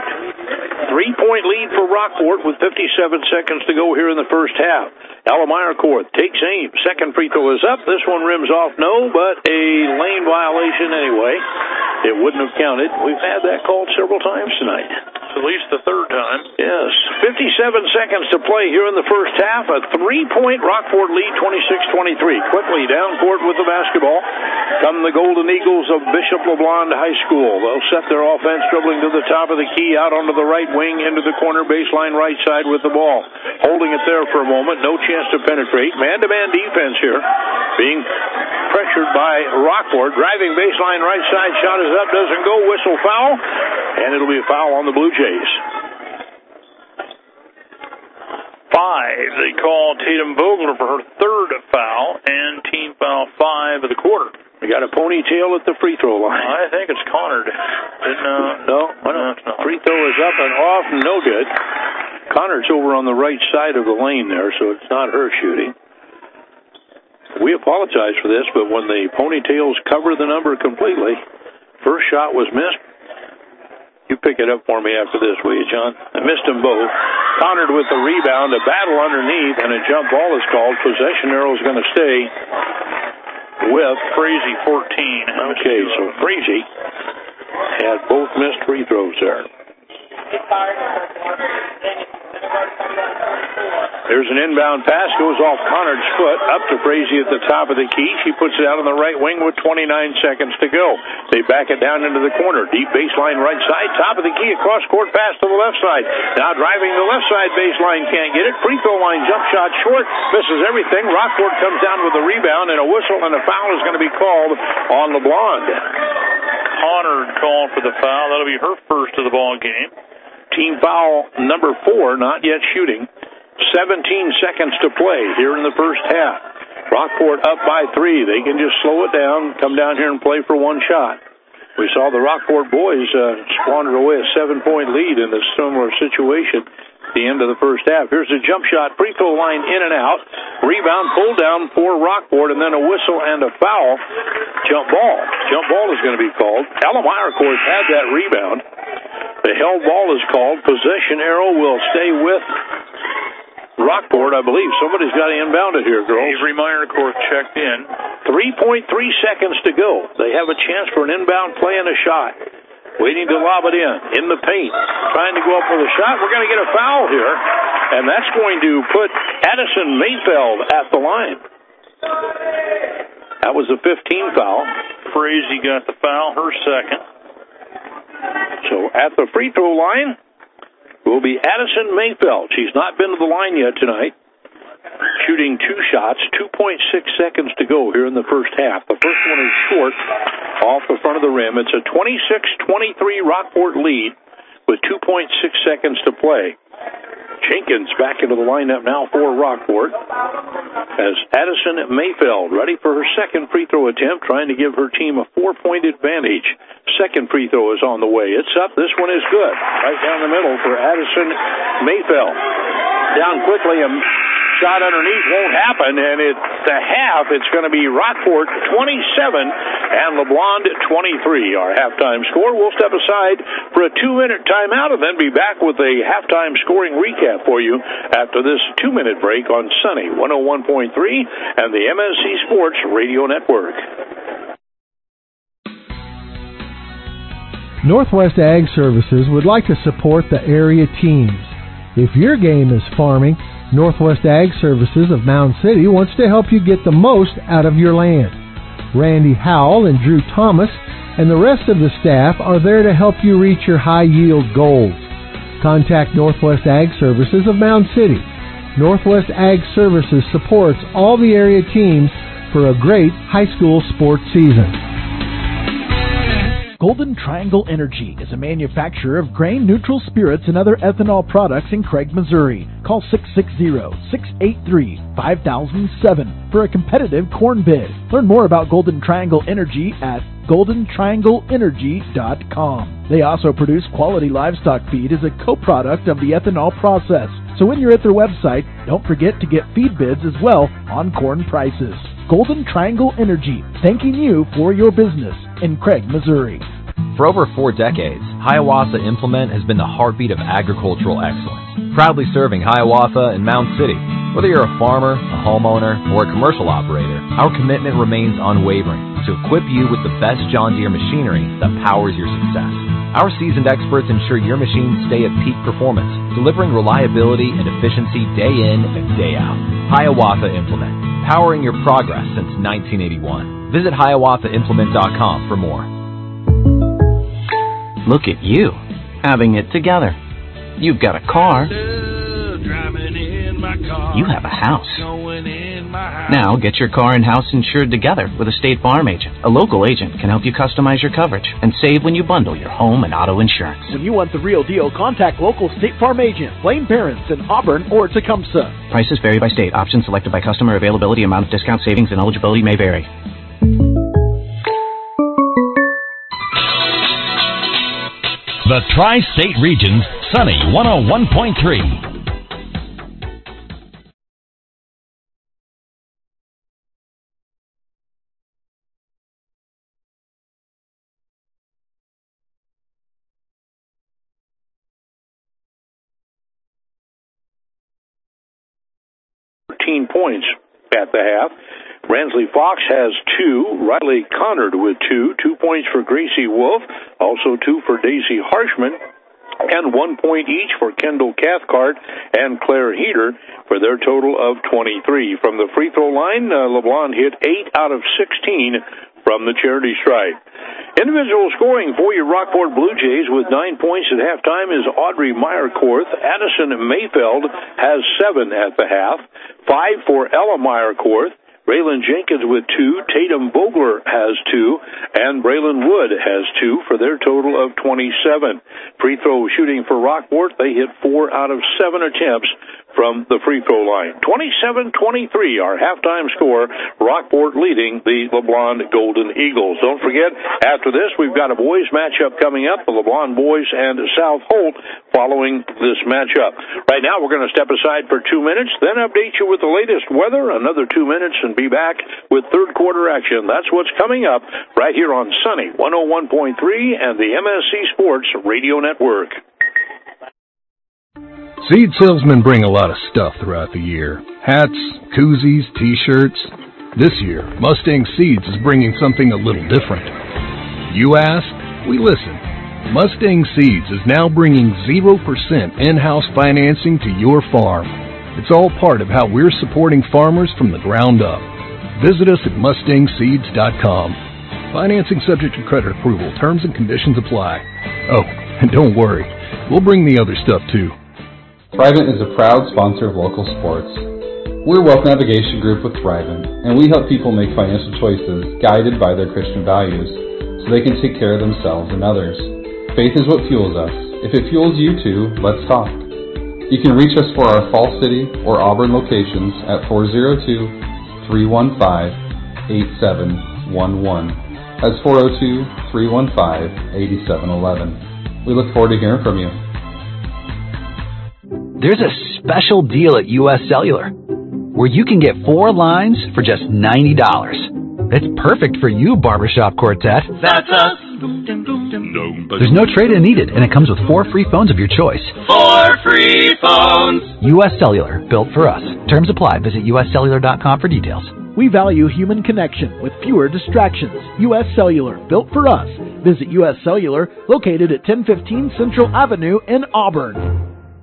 3-point lead for Rockport with 57 seconds to go here in the first half. Ella Meyerkorth takes aim. Second free throw is up. This one rims off, no, but a lane violation anyway. It wouldn't have counted. We've had that called several times tonight. At least the third time. Yes. 57 seconds to play here in the first half. A 3-point Rockport lead, 26-23. Quickly down court with the basketball come the Golden Eagles of Bishop LeBlond High School. They'll set their offense, dribbling to the top of the key, out onto the right wing, into the corner baseline right side with the ball. Holding it there for a moment. No chance to penetrate. Man-to-man defense here. Being pressured by Rockport. Driving baseline right side. Shot is up. Doesn't go. Whistle foul. And it'll be a foul on the Blue Jays. 5. They call Tatum Vogler for her third foul and team foul 5 of the quarter. We got a ponytail at the free throw line. I think it's Connard. No. Free throw is up and off, no good. Connard's over on the right side of the lane there, so it's not her shooting. We apologize for this, but when the ponytails cover the number completely, first shot was missed. You pick it up for me after this, will you, John? I missed them both. Connard with the rebound, a battle underneath, and a jump ball is called. Possession arrow is going to stay with Frazee 14. Okay, so Frazee had both missed free throws there. There's an inbound pass, goes off Connard's foot, up to Frazee at the top of the key. She puts it out on the right wing with 29 seconds to go. They back it down into the corner. Deep baseline right side, top of the key, across court pass to the left side. Now driving the left side baseline, can't get it. Free throw line jump shot short, misses everything. Rockport comes down with a rebound, and a whistle and a foul is going to be called on LeBlond. Connor called for the foul. That'll be her first of the ball game. Team foul number 4, not yet shooting. 17 seconds to play here in the first half. Rockport up by 3. They can just slow it down, come down here and play for one shot. We saw the Rockport boys squander away a 7-point lead in a similar situation at the end of the first half. Here's a jump shot, free throw line in and out. Rebound, pull down for Rockport, and then a whistle and a foul. Jump ball. Jump ball is going to be called. Ella Meyer, of course, had that rebound. The held ball is called. Possession arrow will stay with Rockport, I believe. Somebody's got to inbound it here, girls. Avery Meyer, of course, checked in. 3.3 seconds to go. They have a chance for an inbound play and a shot. Waiting to lob it in the paint. Trying to go up with a shot. We're going to get a foul here, and that's going to put Addison Mayfeld at the line. That was the 15th foul. Frazee got the foul, her second. So at the free throw line will be Addison Mayfeld. She's not been to the line yet tonight. Shooting 2 shots, 2.6 seconds to go here in the first half. The first one is short off the front of the rim. It's a 26-23 Rockport lead with 2.6 seconds to play. Jenkins back into the lineup now for Rockport as Addison Mayfeld ready for her second free throw attempt, trying to give her team a 4-point advantage. Second free throw is on the way. It's up. This one is good. Right down the middle for Addison Mayfeld. Down quickly, a shot underneath won't happen, and at the half, it's going to be Rockport 27 and LeBlond 23. Our halftime score. We'll step aside for a 2-minute timeout and then be back with a halftime scoring recap for you after this 2-minute break on Sunny 101.3 and the MSC Sports Radio Network. Northwest Ag Services would like to support the area teams. If your game is farming, Northwest Ag Services of Mound City wants to help you get the most out of your land. Randy Howell and Drew Thomas and the rest of the staff are there to help you reach your high-yield goals. Contact Northwest Ag Services of Mound City. Northwest Ag Services supports all the area teams for a great high school sports season. Golden Triangle Energy is a manufacturer of grain-neutral spirits and other ethanol products in Craig, Missouri. Call 660-683-5007 for a competitive corn bid. Learn more about Golden Triangle Energy at goldentriangleenergy.com. They also produce quality livestock feed as a co-product of the ethanol process. So when you're at their website, don't forget to get feed bids as well on corn prices. Golden Triangle Energy, thanking you for your business in Craig, Missouri. For over 4 decades, Hiawatha Implement has been the heartbeat of agricultural excellence, proudly serving Hiawatha and Mound City. Whether you're a farmer, a homeowner, or a commercial operator, our commitment remains unwavering to equip you with the best John Deere machinery that powers your success. Our seasoned experts ensure your machines stay at peak performance, delivering reliability and efficiency day in and day out. Hiawatha Implement, powering your progress since 1981. Visit HiawathaImplement.com for more. Look at you, having it together. You've got a car. You have a house. Now get your car and house insured together with a State Farm agent. A local agent can help you customize your coverage and save when you bundle your home and auto insurance. When you want the real deal, contact local State Farm agent, Blaine Barons in Auburn or Tecumseh. Prices vary by state. Options selected by customer. Availability, amount of discount, savings, and eligibility may vary. The Tri-State Region's Sunny 101.3. Points at the half. Ransley Fox has 2. Riley Connard with 2. 2 points for Gracie Wolf. Also 2 for Daisy Harshman. And 1 point each for Kendall Cathcart and Claire Heater for their total of 23. From the free throw line, LeBlond hit 8 out of 16 from the charity stripe. Individual scoring for your Rockport Blue Jays with 9 points at halftime is Audrey Meyerkorth. Addison Mayfeld has 7 at the half. 5 for Ella Meyerkorth. Braylon Jenkins with 2. Tatum Vogler has 2. And Braylon Wood has 2 for their total of 27. Free throw shooting for Rockport. They hit 4 out of 7 attempts from the free throw line. 27-23, our halftime score. Rockport leading the LeBlond Golden Eagles. Don't forget, after this, we've got a boys matchup coming up, the LeBlond boys and South Holt following this matchup. Right now, we're going to step aside for 2 minutes, then update you with the latest weather, another 2 minutes, and be back with third quarter action. That's what's coming up right here on Sunny 101.3 and the MSC Sports Radio Network. Seed salesmen bring a lot of stuff throughout the year. Hats, koozies, T-shirts. This year, Mustang Seeds is bringing something a little different. You ask, we listen. Mustang Seeds is now bringing 0% in-house financing to your farm. It's all part of how we're supporting farmers from the ground up. Visit us at mustangseeds.com. Financing subject to credit approval. Terms and conditions apply. Oh, and don't worry, we'll bring the other stuff too. Thrivent is a proud sponsor of local sports. We're a wealth navigation group with Thrivent, and we help people make financial choices guided by their Christian values so they can take care of themselves and others. Faith is what fuels us. If it fuels you too, let's talk. You can reach us for our Fall City or Auburn locations at 402-315-8711. That's 402-315-8711. We look forward to hearing from you. There's a special deal at U.S. Cellular where you can get 4 lines for just $90. That's perfect for you, Barbershop Quartet. That's us. There's no trade-in needed, and it comes with 4 free phones of your choice. 4 free phones. U.S. Cellular, built for us. Terms apply. Visit uscellular.com for details. We value human connection with fewer distractions. U.S. Cellular, built for us. Visit U.S. Cellular, located at 1015 Central Avenue in Auburn.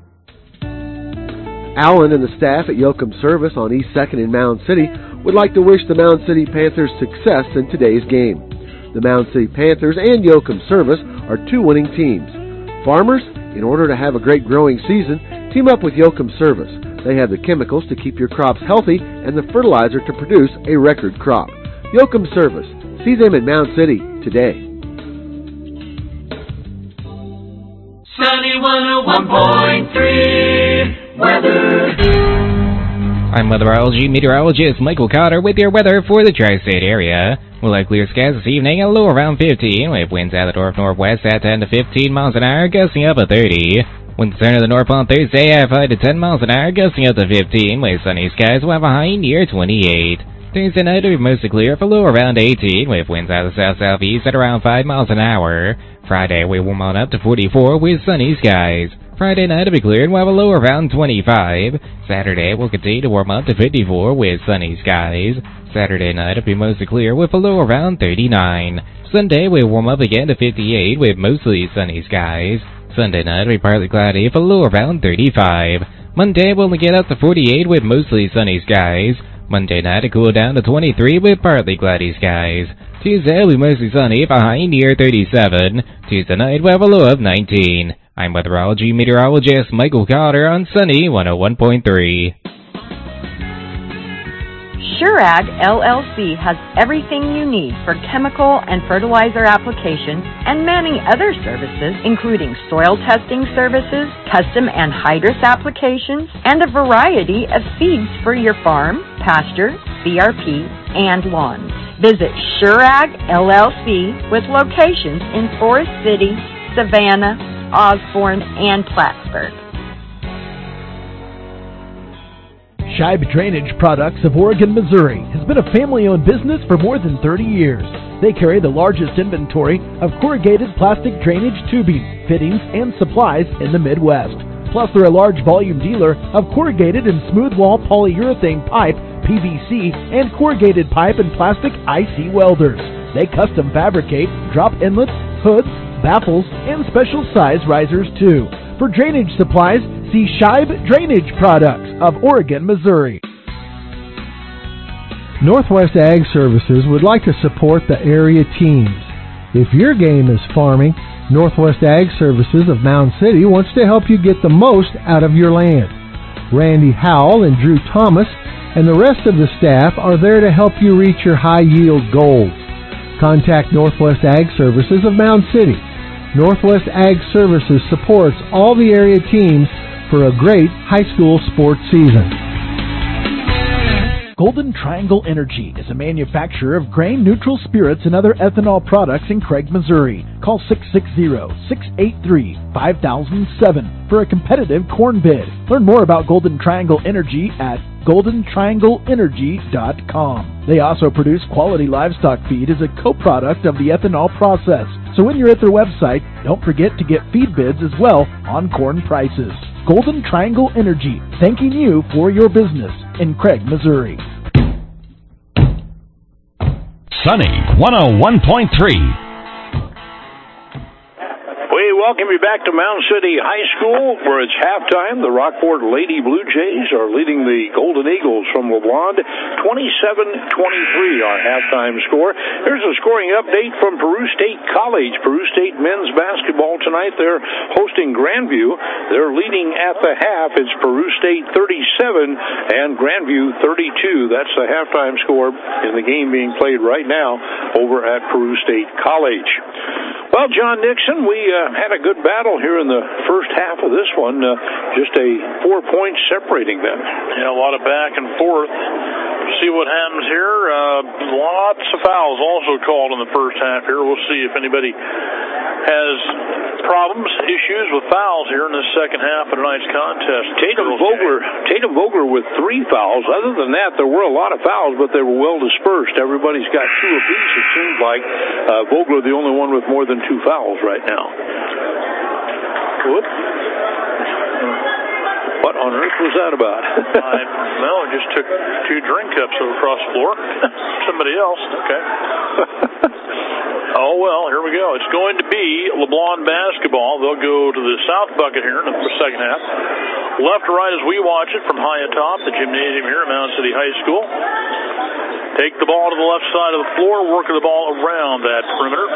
Alan and the staff at Yoakum Service on East 2nd in Mound City would like to wish the Mound City Panthers success in today's game. The Mound City Panthers and Yoakum Service are 2 winning teams. Farmers, in order to have a great growing season, team up with Yoakum Service. They have the chemicals to keep your crops healthy and the fertilizer to produce a record crop. Yoakum Service. See them in Mound City today. Sunny 101.3 Weather. I'm weatherology meteorologist Michael Cotter with your weather for the tri-state area. We'll have clear skies this evening, a low around 15, with winds out of the north-northwest at 10 to 15 miles an hour, gusting up to 30. Winds turn to the north on Thursday at 5 to 10 miles an hour, gusting up to 15, with sunny skies. We'll have a high near 28. Thursday night will be mostly clear for low around 18, with winds out of the south-southeast at around 5 miles an hour. Friday we warm on up to 44 with sunny skies. Friday night will be clear and we'll have a low around 25. Saturday we'll continue to warm up to 54 with sunny skies. Saturday night will be mostly clear with a low around 39. Sunday we'll warm up again to 58 with mostly sunny skies. Sunday night will be partly cloudy with a low around 35. Monday we'll get up to 48 with mostly sunny skies. Monday night will cool down to 23 with partly cloudy skies. Tuesday will be mostly sunny with a high near 37. Tuesday night we'll have a low of 19. I'm weatherology meteorologist Michael Cotter on Sunny 101.3. SureAg LLC has everything you need for chemical and fertilizer applications and many other services, including soil testing services, custom anhydrous applications, and a variety of seeds for your farm, pasture, CRP, and lawns. Visit SureAg LLC with locations in Forest City, Savannah, Osborne, and Plattsburgh. Scheib Drainage Products of Oregon, Missouri has been a family-owned business for more than 30 years. They carry the largest inventory of corrugated plastic drainage tubing, fittings, and supplies in the Midwest. Plus, they're a large volume dealer of corrugated and smooth wall polyurethane pipe, PVC, and corrugated pipe and plastic IC welders. They custom fabricate drop inlets, hoods, baffles, and special size risers too. For drainage supplies, see Scheib Drainage Products of Oregon, Missouri. Northwest Ag Services would like to support the area teams. If your game is farming, Northwest Ag Services of Mound City wants to help you get the most out of your land. Randy Howell and Drew Thomas and the rest of the staff are there to help you reach your high-yield goals. Contact Northwest Ag Services of Mound City. Northwest Ag Services supports all the area teams for a great high school sports season. Golden Triangle Energy is a manufacturer of grain-neutral spirits and other ethanol products in Craig, Missouri. Call 660-683-5007 for a competitive corn bid. Learn more about Golden Triangle Energy at goldentriangleenergy.com. They also produce quality livestock feed as a co-product of the ethanol process. So when you're at their website, don't forget to get feed bids as well on corn prices. Golden Triangle Energy, thanking you for your business in Craig, Missouri. Sunny 101.3. We welcome you back to Mound City High School, where it's halftime. The Rockport Lady Blue Jays are leading the Golden Eagles from LeBlanc, 27-23, our halftime score. Here's a scoring update from Peru State College. Peru State men's basketball tonight. They're hosting Grandview. They're leading at the half. It's Peru State 37 and Grandview 32. That's the halftime score in the game being played right now over at Peru State College. Well, John Nixon, we had a good battle here in the first half of this one. Just a 4 points separating them. Yeah, a lot of back and forth. See what happens here. Lots of fouls also called in the first half here. We'll see if anybody has problems, issues with fouls here in the second half of tonight's contest. Tatum Vogler with 3 fouls. Other than that, there were a lot of fouls, but they were well dispersed. Everybody's got 2 apiece, it seems like. Vogler the only one with more than 2 fouls right now. Whoop. What on earth was that about? I just took 2 drink cups over across the floor. Somebody else. Okay. Oh, well, here we go. It's going to be LeBlanc basketball. They'll go to the south bucket here in the second half. Left to right as we watch it from high atop the gymnasium here at Mound City High School. Take the ball to the left side of the floor, work the ball around that perimeter.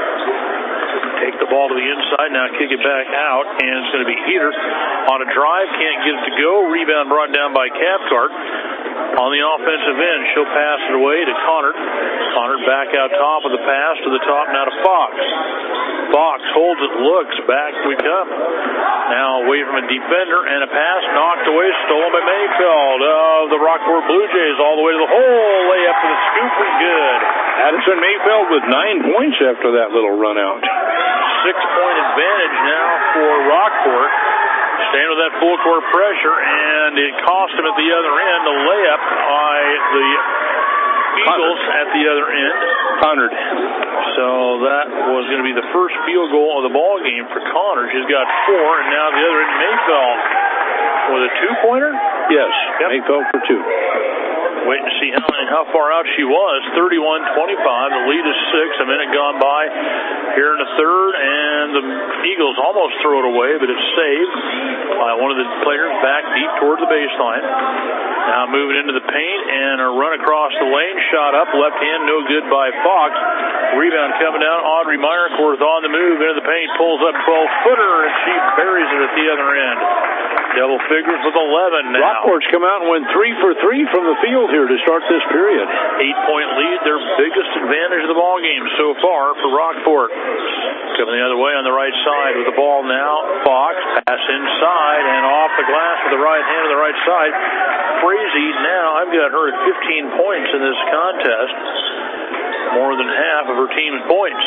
Take the ball to the inside, now kick it back out, and it's going to be Heater on a drive, can't get it to go. Rebound brought down by Cathcart. On the offensive end, she'll pass it away to Connard. Connard back out top of the pass to the top, now to Fox. Fox holds it, looks, back we come. Now away from a defender, and a pass knocked away, stolen by Mayfeld of the Rockport Blue Jays all the way to the hole. Layup to the scoop was good. Addison Mayfeld with 9 points after that little run out. 6-point advantage now for Rockport. Staying with that full court pressure, and it cost him at the other end. A layup by the Eagles at the other end. Connard. So that was going to be the first field goal of the ball game for Connard. She's got 4, and now the other end, Mayfeld with a 2-pointer? Yes, yep. Mayfeld for 2. Waiting to see how far out she was. 31-25. The lead is 6. A minute gone by here in the third, and the Eagles almost throw it away, but it's saved by one of the players back deep toward the baseline. Now moving into the paint, and a run across the lane. Shot up, left hand, no good by Fox. Rebound coming down. Audrey Meyerkorth on the move into the paint, pulls up 12-footer, and she buries it at the other end. Double figures with 11 now. Rockport's come out and went 3 for 3 from the field here to start this period. 8-point lead, their biggest advantage of the ball game so far for Rockport. Coming the other way on the right side with the ball now. Fox, pass inside and off the glass with the right hand on the right side. Frazee now, I've got her at 15 points in this contest. More than half of her team's points.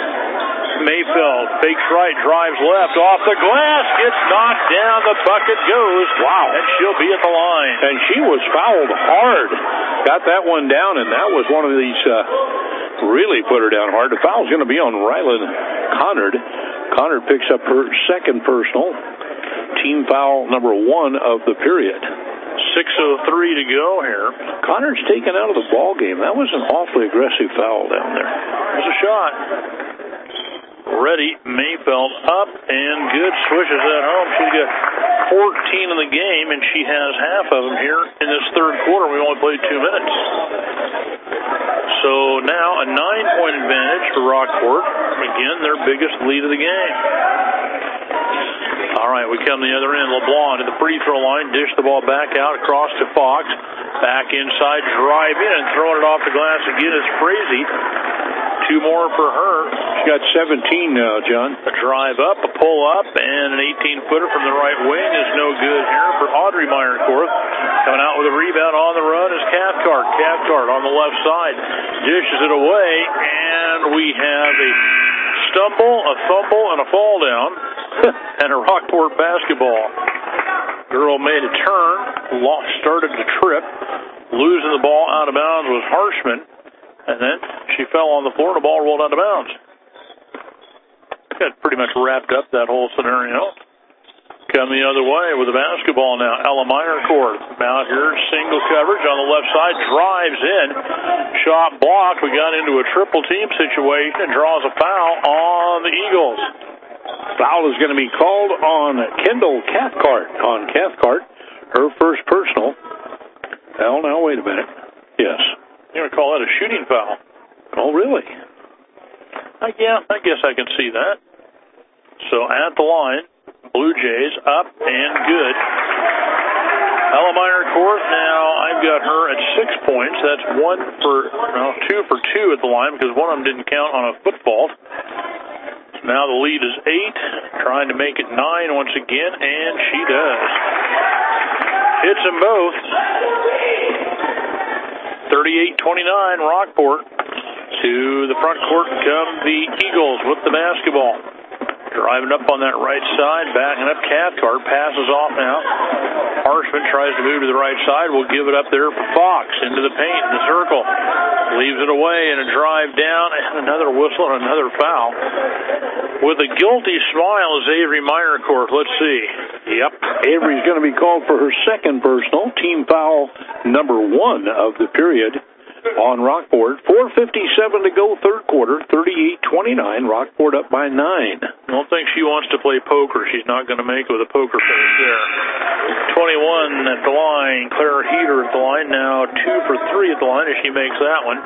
Mayfeld fakes right, drives left, off the glass, gets knocked down, the bucket goes. Wow. And she'll be at the line. And she was fouled hard. Got that one down, and that was one of these really put her down hard. The foul's going to be on Rylan Connard. Connard picks up her second personal. Team foul number 1 of the period. 6:03 to go here. Connard's taken out of the ball game. That was an awfully aggressive foul down there. There's a shot. Ready, Mayfeld up and good, swishes that home. She's got 14 in the game, and she has half of them here in this third quarter. We only played 2 minutes. So now a 9-point advantage for Rockport. Again, their biggest lead of the game. All right, we come to the other end. LeBlanc to the free throw line, dish the ball back out across to Fox. Back inside, drive in, and throwing it off the glass again is Frazee. 2 more for her. She's got 17 now, John. A drive up, a pull up, and an 18-footer from the right wing is no good here for Audrey Meyerkorth. Coming out with a rebound on the run is Cathcart. Cathcart on the left side dishes it away, and we have a stumble, a fumble, and a fall down, and a Rockport basketball. Girl made a turn, started to trip. Losing the ball out of bounds was Harshman. And then she fell on the floor and the ball rolled out of bounds. That pretty much wrapped up that whole scenario. Come the other way with the basketball now. Ella Meyerkorth out here, single coverage on the left side, drives in. Shot blocked. We got into a triple team situation and draws a foul on the Eagles. Foul is going to be called on Kendall Cathcart. On Cathcart, her first personal. Well, now, wait a minute. Yes. You're going to call that a shooting foul. Oh, really? Yeah, I guess I can see that. So at the line, Blue Jays up and good. Ella Meyerkorth, now I've got her at 6 points. That's 2 for 2 at the line because one of them didn't count on a foot fault. Now the lead is 8, trying to make it 9 once again, and she does. Hits them both. 38-29, Rockport. To the front court come the Eagles with the basketball. Driving up on that right side, backing up Cathcart, passes off now. Harshman tries to move to the right side. We'll give it up there for Fox into the paint in the circle. Leaves it away and a drive down and another whistle and another foul. With a guilty smile is Avery Meyerkorth. Let's see. Yep, Avery's going to be called for her second personal, team foul number 1 of the period on Rockport. 4:57 to go, third quarter, 38-29. Rockport up by 9. I don't think she wants to play poker. She's not going to make it with a poker face there. 21 at the line. Claire Heater at the line. Now 2 for 3 at the line as she makes that one.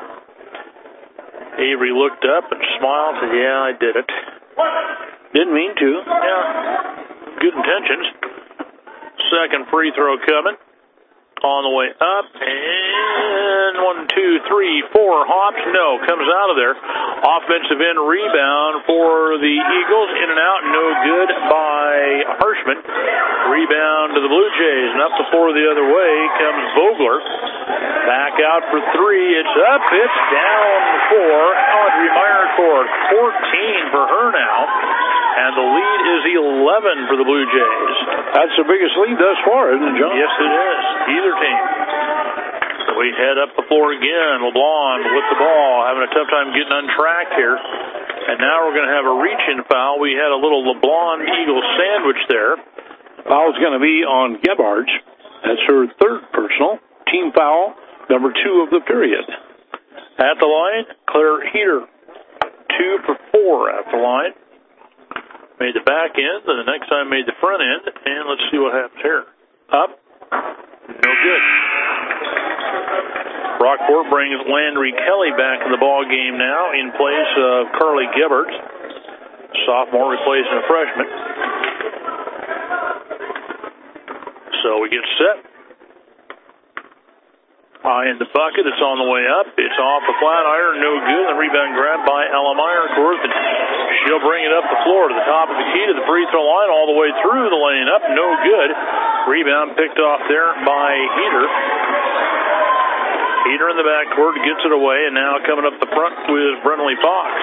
Avery looked up and smiled and said, yeah, I did it. Didn't mean to. Yeah. Good intentions. Second free throw coming. On the way up, and 1, 2, 3, 4 hops. No, comes out of there. Offensive end rebound for the Eagles. In and out, no good by Harshman. Rebound to the Blue Jays, and up the floor the other way comes Vogler. Back out for 3. It's up. It's down for Audrey Meyerkorth. 14 for her now. And the lead is 11 for the Blue Jays. That's the biggest lead thus far, isn't it, John? Yes, it is. Either team. So we head up the floor again. LeBlanc with the ball, having a tough time getting untracked here. And now we're going to have a reach-in foul. We had a little LeBlanc Eagle sandwich there. Foul's going to be on Gebhardt. That's her third personal. Team foul number 2 of the period. At the line, Claire Heater. 2 for 4 at the line. Made the back end, and the next time made the front end, and let's see what happens here. Up. No good. Rockport brings Landry Kelly back in the ball game now in place of Carly Gebhardt. Sophomore replacing a freshman. So we get set. High in the bucket. It's on the way up. It's off the flat iron. No good. The rebound grabbed by Ella Meyerkorth. And she'll bring it up the floor to the top of the key to the free throw line all the way through the lane up. No good. Rebound picked off there by Heater. Heater in the backcourt gets it away. And now coming up the front with Brinley Fox.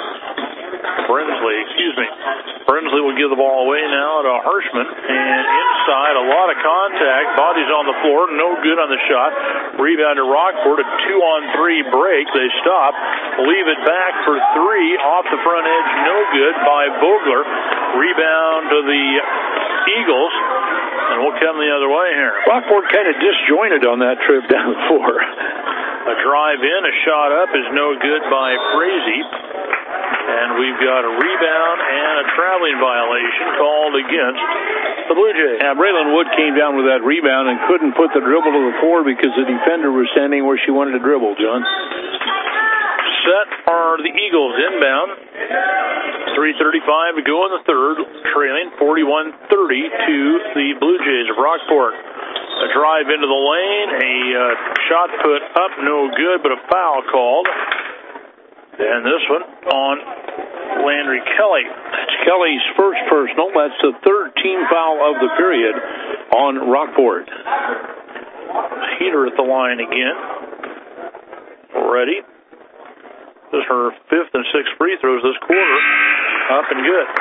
Brinsley will give the ball away now to Harshman. And inside, a lot of contact. Body's on the floor. No good on the shot. Rebound to Rockport. A 2-on-3 break. They stop. Leave it back for 3. Off the front edge. No good by Vogler. Rebound to the Eagles. And we'll come the other way here. Rockport kind of disjointed on that trip down the floor. A drive in. A shot up is no good by Frazee. And we've got a rebound and a traveling violation called against the Blue Jays. Yeah, Braylon Wood came down with that rebound and couldn't put the dribble to the floor because the defender was standing where she wanted to dribble, John. set are the Eagles inbound. 3:35 to go in the third, trailing 41-30 to the Blue Jays of Rockport. A drive into the lane, a shot put up, no good, but a foul called. And this one on Landry Kelly. That's Kelly's first personal. That's the third team foul of the period on Rockport. Heater at the line again. Ready. This is her fifth and sixth free throws this quarter. Up and good.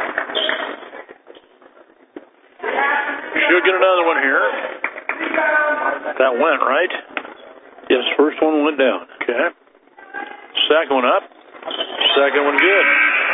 She'll get another one here. That went, right? Yes, first one went down. Okay. Second one up. Second one good.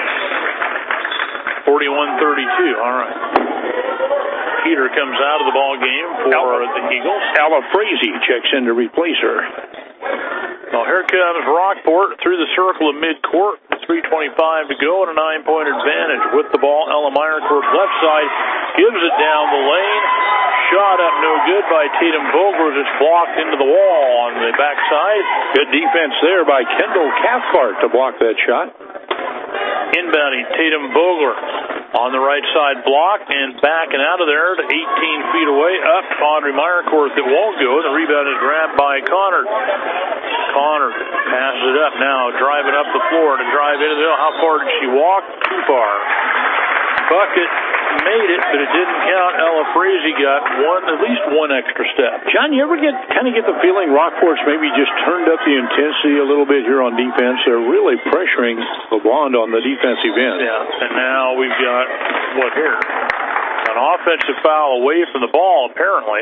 41-32. All right. Heater comes out of the ball game for the Eagles. Ella Frazee checks in to replace her. Well, here comes Rockport through the circle of midcourt. 3:25 to go and a 9-point advantage. With the ball, Ella Meyercourt left side gives it down the lane. Shot up no good by Tatum Vogler. It's blocked into the wall on the backside. Good defense there by Kendall Cathcart to block that shot. Inbounding Tatum Vogler on the right side block and backing out of there to 18 feet away. Up Audrey Meyercourt that won't go. The rebound is grabbed by Connor. Connor passes it up now, driving up the floor to drive into the middle. How far did she walk? Too far. Bucket made it, but it didn't count. Ella Frazee got at least one extra step. John, you ever get the feeling Rockport's maybe just turned up the intensity a little bit here on defense? They're really pressuring LeBlond on the defensive end. Yeah, and now we've got, what here? An offensive foul away from the ball, apparently.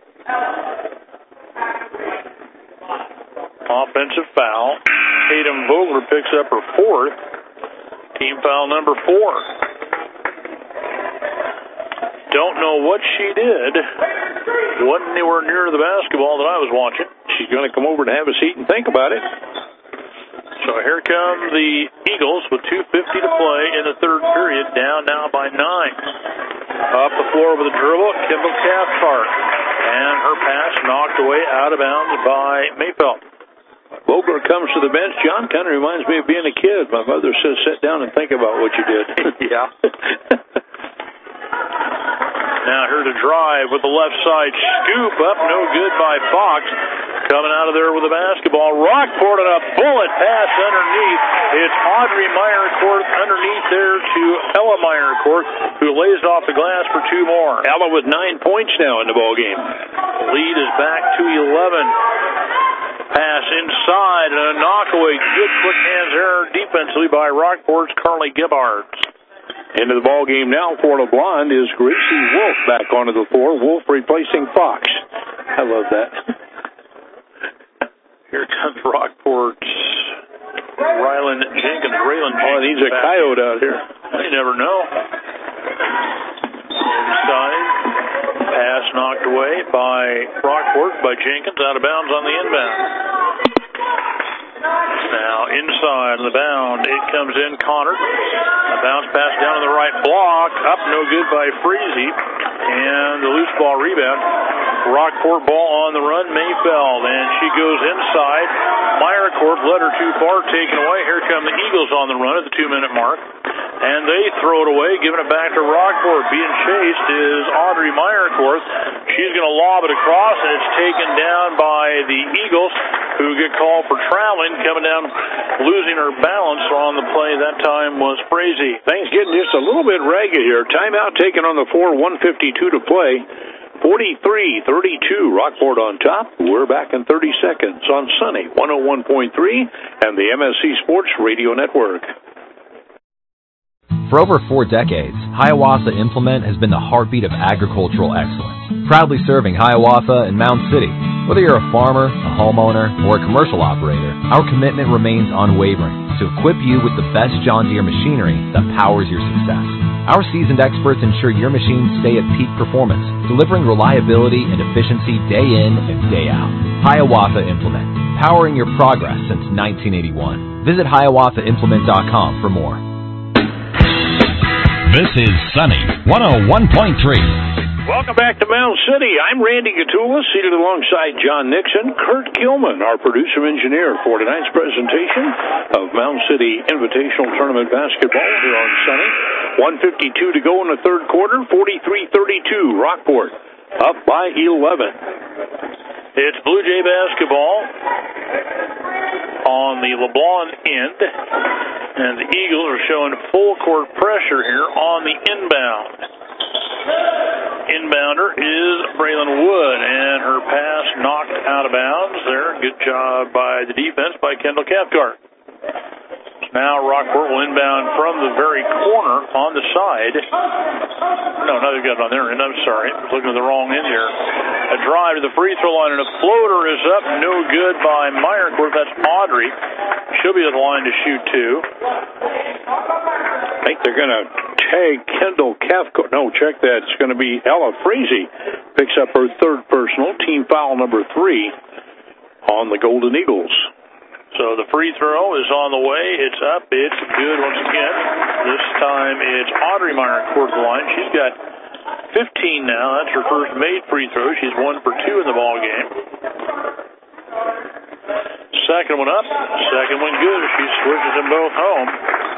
Offensive foul. Tatum Vogler picks up her fourth. Team foul number 4. Don't know what she did. Wasn't anywhere near the basketball that I was watching. She's going to come over to have a seat and think about it. So here come the Eagles with 2:50 to play in the third period, down now by 9. Up the floor with a dribble, Kendall Cathcart. And her pass knocked away out of bounds by Mayfeld. Vogler comes to the bench. John, kind of reminds me of being a kid. My mother says, sit down and think about what you did. Yeah. Now here to drive with the left side scoop up, no good by Fox. Coming out of there with the basketball. Rockport on a bullet pass underneath. It's Audrey Meyercourt underneath there to Ella Meyercourt, who lays off the glass for 2 more. Ella with 9 points now in the ball game. Lead is back to 11. Pass inside and a knockaway. Good quick hands error defensively by Rockport's Carly Gibbard. Into the ball game now for LeBlond is Gracie Wolf back onto the floor. Wolf replacing Fox. I love that. Here comes Rockport's Ryland Jenkins. Oh, he's a coyote out here. You never know. Inside. Pass knocked away by Rockport, by Jenkins, out of bounds on the inbound. Now inside the bound, it comes in Connor. A bounce pass down to the right block. Up, no good by Frazee. And the loose ball rebound. Rockport ball on the run, Mayfeld. And she goes inside. Meyercourt led her too far, taken away. Here come the Eagles on the run at the 2-minute mark. And they throw it away, giving it back to Rockport. Being chased is Audrey Meyercourt. She's going to lob it across, and it's taken down by the Eagles, who get called for traveling. Coming down, losing her balance on the play. That time was Frazee. Things getting just a little bit ragged here. Timeout taken on the floor, 1:52 to play. 43-32, Rockport on top. We're back in 30 seconds on Sunny 101.3 and the MSC Sports Radio Network. For over 4 decades, Hiawatha Implement has been the heartbeat of agricultural excellence, proudly serving Hiawatha and Mound City. Whether you're a farmer, a homeowner, or a commercial operator, our commitment remains unwavering to equip you with the best John Deere machinery that powers your success. Our seasoned experts ensure your machines stay at peak performance, delivering reliability and efficiency day in and day out. Hiawatha Implement, powering your progress since 1981. Visit HiawathaImplement.com for more. This is Sunny 101.3. Welcome back to Mound City. I'm Randy Gatula, seated alongside John Nixon. Kurt Gilman, our producer-engineer for tonight's presentation of Mound City Invitational Tournament basketball here on Sunny. 1:52 to go in the third quarter, 43-32. Rockport up by 11. It's Blue Jay basketball on the LeBlanc end, and the Eagles are showing full court pressure here on the inbound. Inbounder is Braylon Wood, and her pass knocked out of bounds there. Good job by the defense by Kendall Cathcart. Now Rockport will inbound from the very corner on the side. No, they've got it on their end. I'm sorry. I was looking at the wrong end here. A drive to the free throw line, and a floater is up. No good by Meyercourt. That's Audrey. She'll be at the line to shoot two. I think they're going to tag Kendall Cathcart. No, check that. It's going to be Ella Frazee. Picks up her third personal. Team foul number 3 on the Golden Eagles. So the free throw is on the way. It's up. It's good once again. This time it's Audrey Meyercourt the line. She's got 15 now. That's her first made free throw. She's 1 for 2 in the ball game. Second one up. Second one good. She switches them both home.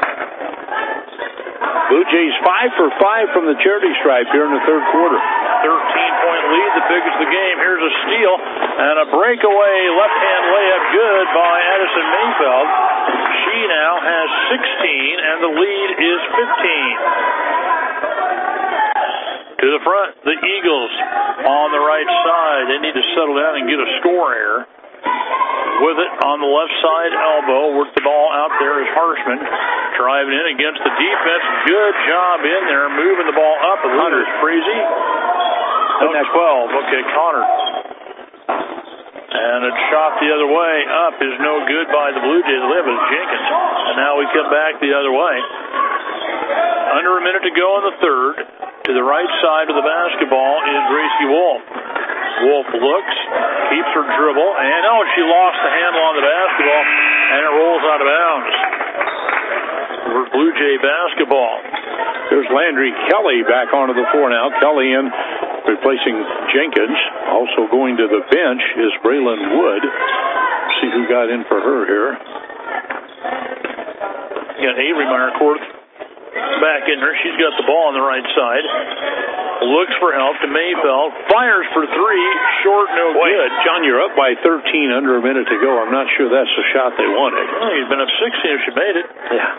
Blue Jays 5 for 5 from the charity stripe here in the third quarter. 13-point lead, the biggest of the game. Here's a steal and a breakaway left-hand layup good by Addison Mayfeld. She now has 16, and the lead is 15. To the front, the Eagles on the right side. They need to settle down and get a score here. With it on the left side elbow, work the ball out there is Harshman. Driving in against the defense. Good job in there, moving the ball up. Hunter's Frazee. That's 12. Okay, Connor. And a shot the other way up is no good by the Blue Jays. They have a Jenkins. And now we come back the other way. Under a minute to go in the third. To the right side of the basketball is Gracie Wolf. Wolf looks, keeps her dribble, and she lost the handle on the basketball, and it rolls out of bounds. For Blue Jay basketball. There's Landry Kelly back onto the floor now. Kelly in, replacing Jenkins. Also going to the bench is Braylon Wood. See who got in for her here. You got Avery Meyercourt back in her. She's got the ball on the right side. Looks for help to Mayfeld. Fires for 3. Short, no good. John, you're up by 13 under a minute to go. I'm not sure that's the shot they wanted. Well, you'd been up 16 if she made it. Yeah.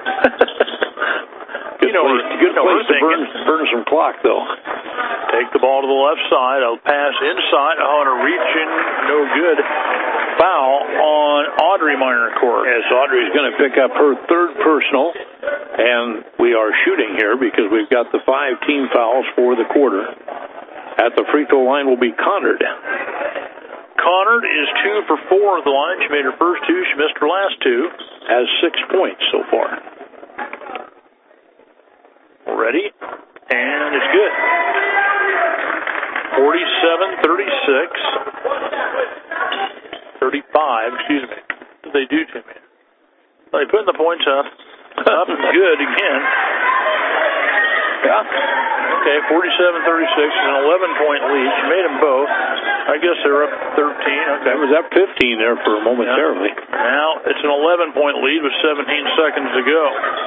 Good place to burn some clock, though. Take the ball to the left side. I'll pass inside. And a reaching, no good. Foul on Audrey Meyercourt. Yes, Audrey's going to pick up her third personal. And we are shooting here because we've got the 5 team fouls for the quarter. At the free throw line will be Connard. Connard is 2 for 4 at the line. She made her first 2. She missed her last 2. Has 6 points so far. Ready? And it's good. 47-36. 35, excuse me. What did they do to me? They put the points up. Up and good again. Yeah. Okay, 47-36 is an 11-point lead. She made them both. I guess they're up 13. Okay. That was up 15 there for momentarily. Yeah. Now it's an 11-point lead with 17 seconds to go.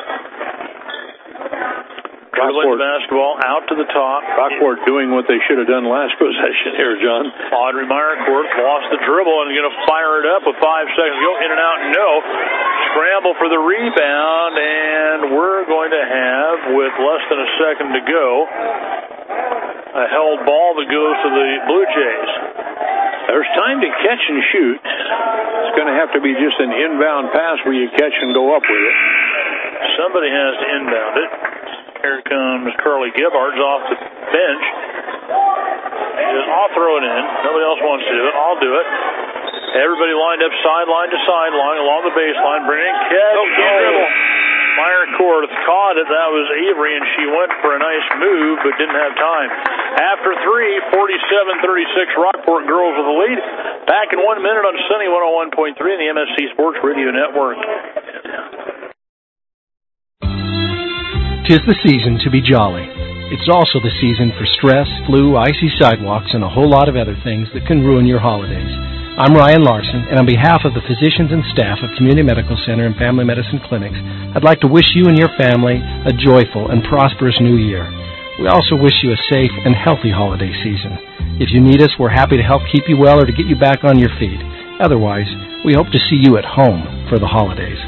Dribbling the basketball out to the top. Rockport doing what they should have done last possession here, John. Audrey Meyercourt lost the dribble and going to fire it up with 5 seconds to go. In and out, no. Scramble for the rebound, and we're going to have, with less than a second to go, a held ball that goes to the Blue Jays. There's time to catch and shoot. It's going to have to be just an inbound pass where you catch and go up with it. Somebody has to inbound it. Here comes Carly Gibbard off the bench. She says, I'll throw it in. Nobody else wants to do it. I'll do it. Everybody lined up sideline to sideline along the baseline. Bringing catch. Dribble. Meyercourt caught it. That was Avery, and she went for a nice move but didn't have time. After 3, 47-36, Rockport girls with the lead. Back in 1 minute on Sunny 101.3 in the MSC Sports Radio Network. 'Tis the season to be jolly. It's also the season for stress, flu, icy sidewalks, and a whole lot of other things that can ruin your holidays. I'm Ryan Larson, and on behalf of the physicians and staff of Community Medical Center and Family Medicine Clinics, I'd like to wish you and your family a joyful and prosperous new year. We also wish you a safe and healthy holiday season. If you need us, we're happy to help keep you well or to get you back on your feet. Otherwise, we hope to see you at home for the holidays.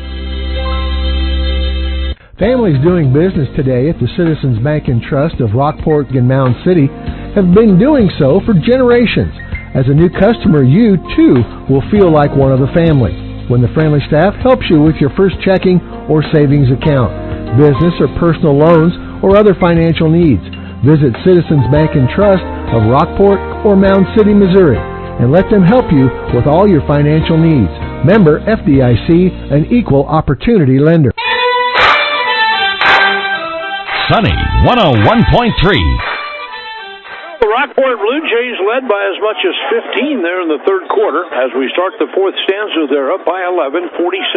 Families doing business today at the Citizens Bank and Trust of Rockport and Mound City have been doing so for generations. As a new customer, you, too, will feel like one of the family when the friendly staff helps you with your first checking or savings account, business or personal loans, or other financial needs. Visit Citizens Bank and Trust of Rockport or Mound City, Missouri, and let them help you with all your financial needs. Member FDIC, an equal opportunity lender. Sunny 101.3. The Rockport Blue Jays led by as much as 15 there in the third quarter. As we start the fourth stanza, they're up by 11,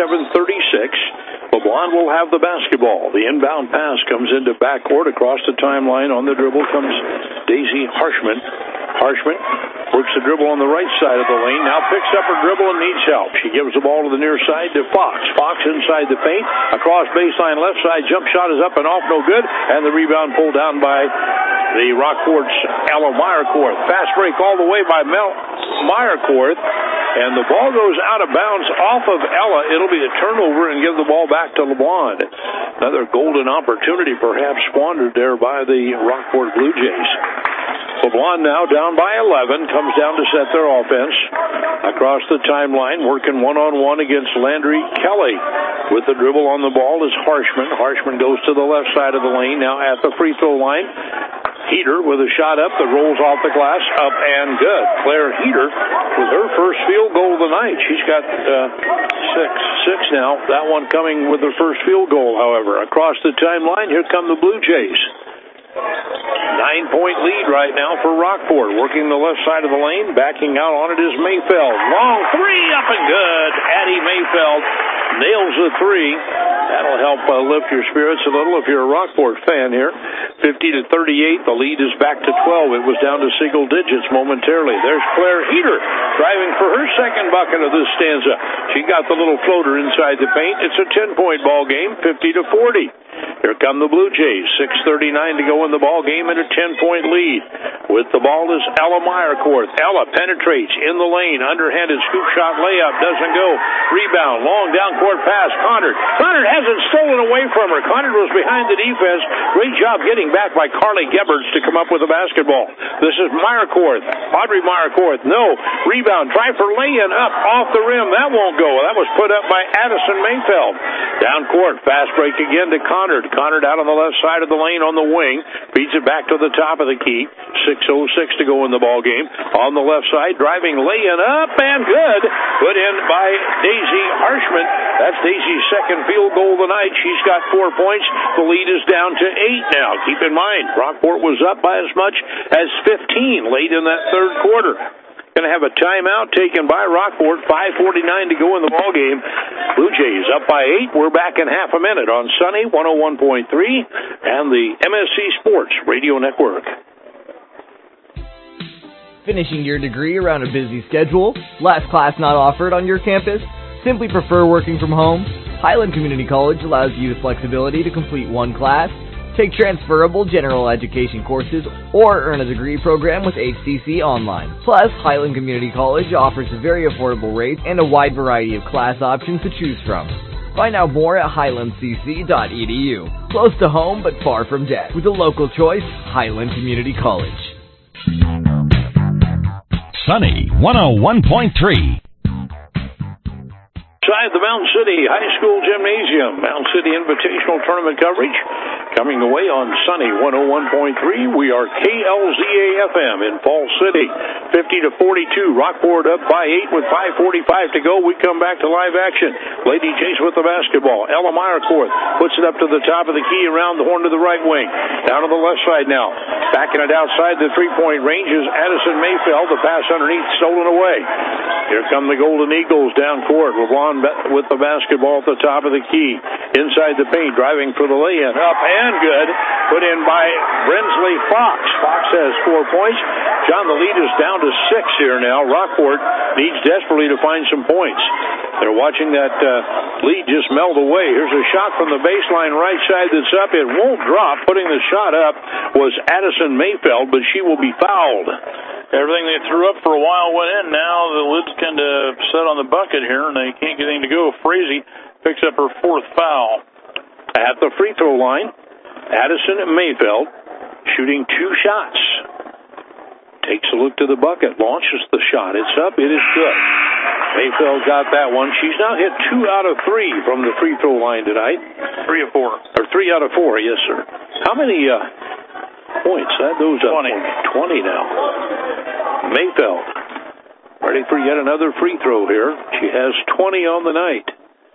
47-36. LeBlanc will have the basketball. The inbound pass comes into backcourt across the timeline. On the dribble comes Daisy Harshman. Harshman works the dribble on the right side of the lane. Now picks up her dribble and needs help. She gives the ball to the near side to Fox. Fox inside the paint. Across baseline left side. Jump shot is up and off. No good. And the rebound pulled down by the Rockport's Ella Meyerkorth. Fast break all the way by Meyerkorth. And the ball goes out of bounds off of Ella. It'll be a turnover and give the ball back to LeBlanc. Another golden opportunity perhaps squandered there by the Rockport Blue Jays. LeBlanc now down by 11, comes down to set their offense. Across the timeline, working one-on-one against Landry Kelly. With the dribble on the ball is Harshman. Harshman goes to the left side of the lane, now at the free throw line. Heater with a shot up that rolls off the glass, up and good. Claire Heater with her first field goal of the night. She's got six now. That one coming with her first field goal, however. Across the timeline, here come the Blue Jays. 9-point lead right now for Rockport. Working the left side of the lane, backing out on it is Mayfeld. Long three, up and good. Addie Mayfeld nails the three. That'll help lift your spirits a little if you're a Rockport fan here. 50-38, the lead is back to 12. It was down to single digits momentarily. There's Claire Heater driving for her second bucket of this stanza. She got the little floater inside the paint. It's a 10-point ball game, 50-40. Here come the Blue Jays. 6:39 to go in the ball game and a 10-point lead. With the ball is Ella Meyerkorth. Ella penetrates in the lane. Underhanded scoop shot layup. Doesn't go. Rebound. Long down court pass. Connard. Connard hasn't stolen away from her. Connard was behind the defense. Great job getting back by Carly Gebhards to come up with a basketball. This is Meyerkorth. Audrey Meyerkorth. No. Rebound. Try for laying up off the rim. That won't go. That was put up by Addison Mayfeld. Down court. Fast break again to Connard. Connard out on the left side of the lane on the wing. Feeds it back to the top of the key. 6:06 to go in the ball game. On the left side, driving, laying up, and good. Put in by Daisy Harshman. That's Daisy's second field goal of the night. She's got 4 points. The lead is down to 8 now. Keep in mind, Rockport was up by as much as 15 late in that third quarter. Going to have a timeout taken by Rockport. 5:49 to go in the ball game. Blue Jays up by 8. We're back in half a minute on Sunny 101.3 and the MSC Sports Radio Network. Finishing your degree around a busy schedule? Last class not offered on your campus? Simply prefer working from home? Highland Community College allows you the flexibility to complete one class, take transferable general education courses, or earn a degree program with HCC Online. Plus, Highland Community College offers a very affordable rate and a wide variety of class options to choose from. Find out more at highlandcc.edu. Close to home but far from debt. With a local choice, Highland Community College. Sunny 101.3. Inside the Mound City High School Gymnasium, Mound City Invitational Tournament coverage coming away on Sunny 101.3. We are KLZA-FM in Falls City, 50-42. Rockport up by 8 with 5:45 to go. We come back to live action. Lady Jays with the basketball. Ella Meyerkorth puts it up to the top of the key, around the horn to the right wing. Down to the left side now. Backing it outside the three-point range is Addison Mayfeld. The pass underneath stolen away. Here come the Golden Eagles down court. LeBlanc with the basketball at the top of the key. Inside the paint, driving for the lay-in. Up and and good. Put in by Brinsley Fox. Fox has 4 points. John, the lead is down to 6 here now. Rockport needs desperately to find some points. They're watching that lead just melt away. Here's a shot from the baseline right side that's up. It won't drop. Putting the shot up was Addison Mayfeld, but she will be fouled. Everything they threw up for a while went in. Now the lid's kind of set on the bucket here, and they can't get anything to go. Frazee picks up her 4th foul. At the free throw line, Addison Mayfeld shooting 2 shots. Takes a look to the bucket, launches the shot. It's up. It is good. Mayfeld got that one. She's now hit 2 out of 3 from the free throw line tonight. 3 of 4. Or 3 out of 4, yes, sir. How many points? That goes up 20 now. Mayfeld ready for yet another free throw here. She has 20 on the night.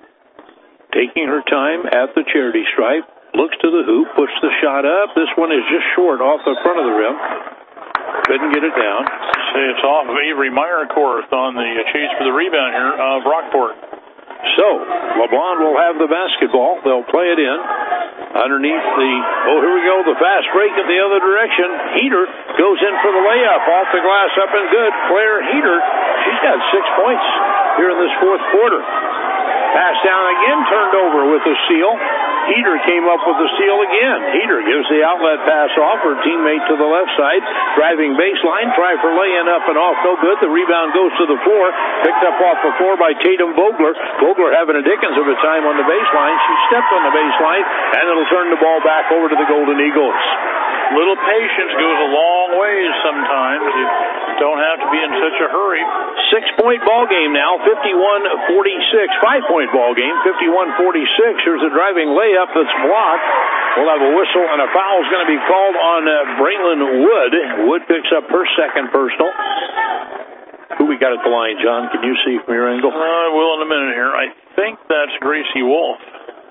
Taking her time at the charity stripe. Looks to the hoop, puts the shot up. This one is just short off the front of the rim. Couldn't get it down. See, it's off of Avery Meyerkorth on the chase for the rebound here of Rockport. So, LeBlanc will have the basketball. They'll play it in. Underneath the, here we go, the fast break in the other direction. Heater goes in for the layup. Off the glass, up and good. Claire Heater, she's got 6 points here in this 4th quarter. Pass down again, turned over with a steal. Heater came up with the steal again. Heater gives the outlet pass off. Her teammate to the left side. Driving baseline. Try for laying up and off. No good. The rebound goes to the floor. Picked up off the floor by Tatum Vogler. Vogler having a dickens of a time on the baseline. She stepped on the baseline, and it'll turn the ball back over to the Golden Eagles. Little patience goes a long ways sometimes. You don't have to be in such a hurry. 6-point ball game now, 51-46. 5-point ball game, 51-46. Here's a driving layup that's blocked. We'll have a whistle, and a foul is going to be called on Braylon Wood. Wood picks up her 2nd personal. Who we got at the line, John? Can you see from your angle? I will in a minute here. I think that's Gracie Wolf.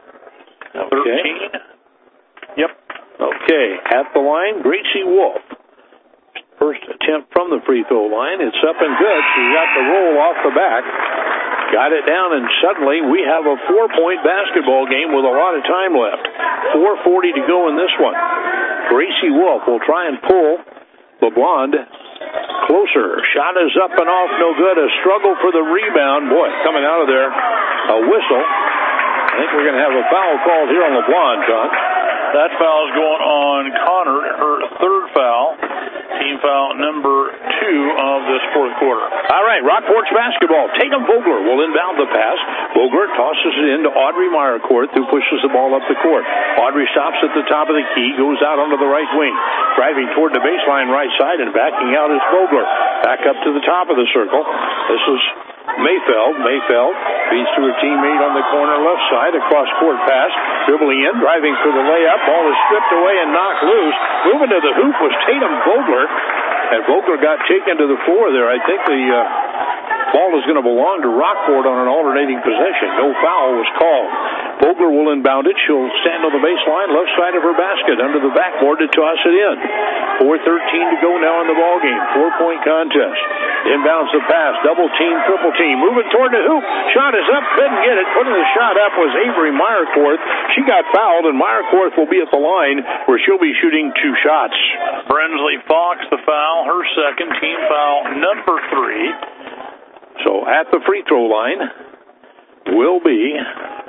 Okay. 13. Yep. Okay, at the line, Gracie Wolf. First attempt from the free throw line. It's up and good. She got the roll off the back. Got it down, and suddenly we have a 4-point basketball game with a lot of time left. 4:40 to go in this one. Gracie Wolf will try and pull LeBlanc closer. Shot is up and off, no good. A struggle for the rebound. Boy, coming out of there, a whistle. I think we're going to have a foul called here on LeBlanc, John. That foul is going on Connor, her 3rd foul. Team foul number 2 of this 4th quarter. All right, Rockport's basketball. Tatum Vogler will inbound the pass. Vogler tosses it into Audrey Meyerkorth, who pushes the ball up the court. Audrey stops at the top of the key, goes out onto the right wing. Driving toward the baseline right side and backing out is Vogler. Back up to the top of the circle. This is Mayfeld. Mayfeld feeds to her teammate on the corner left side. A cross-court pass. Dribbling in, driving for the layup. Ball is stripped away and knocked loose. Moving to the hoop was Tatum Vogler. And Vogler got taken to the floor there. I think the ball is going to belong to Rockport on an alternating possession. No foul was called. Vogler will inbound it. She'll stand on the baseline, left side of her basket, under the backboard to toss it in. 4:13 to go now in the ball game. 4-point contest. Inbounds the pass. Double team, triple team. Moving toward the hoop. Shot is up. Couldn't get it. Putting the shot up was Avery Meyerkorth. She got fouled, and Meyerkorth will be at the line where she'll be shooting 2 shots. Brinsley Fox, the foul. Her 2nd. Team foul number 3. So at the free throw line will be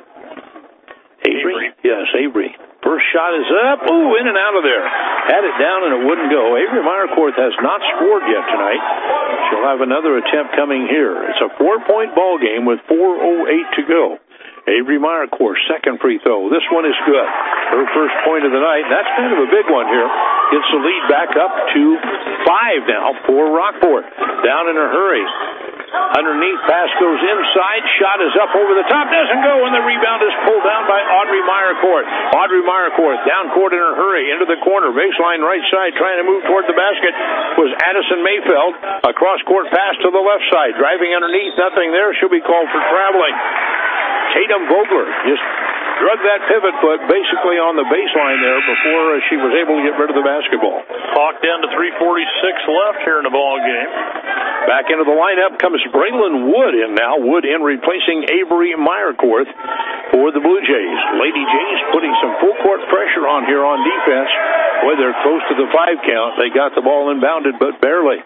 Avery. Yes, Avery. First shot is up. Ooh, in and out of there. Had it down and it wouldn't go. Avery Meyerkorth has not scored yet tonight. She'll have another attempt coming here. It's a 4-point ball game with 4:08 to go. Avery Meyerkorth, 2nd free throw. This one is good. Her first point of the night. That's kind of a big one here. Gets the lead back up to 5 now for Rockport. Down in a hurry. Underneath, pass goes inside. Shot is up over the top. Doesn't go, and the rebound is pulled down by Audrey Meyerkorth. Audrey Meyerkorth down court in a hurry. Into the corner. Baseline right side. Trying to move toward the basket was Addison Mayfeld. A cross-court pass to the left side. Driving underneath. Nothing there. She'll be called for traveling. Tatum Vogler just drug that pivot foot basically on the baseline there before she was able to get rid of the basketball. Clock down to 3:46 left here in the ball game. Back into the lineup comes Braylon Wood in now. Wood in replacing Avery Meyerkorth for the Blue Jays. Lady Jays putting some full court pressure on here on defense. Boy, they're close to the 5 count. They got the ball inbounded, but barely.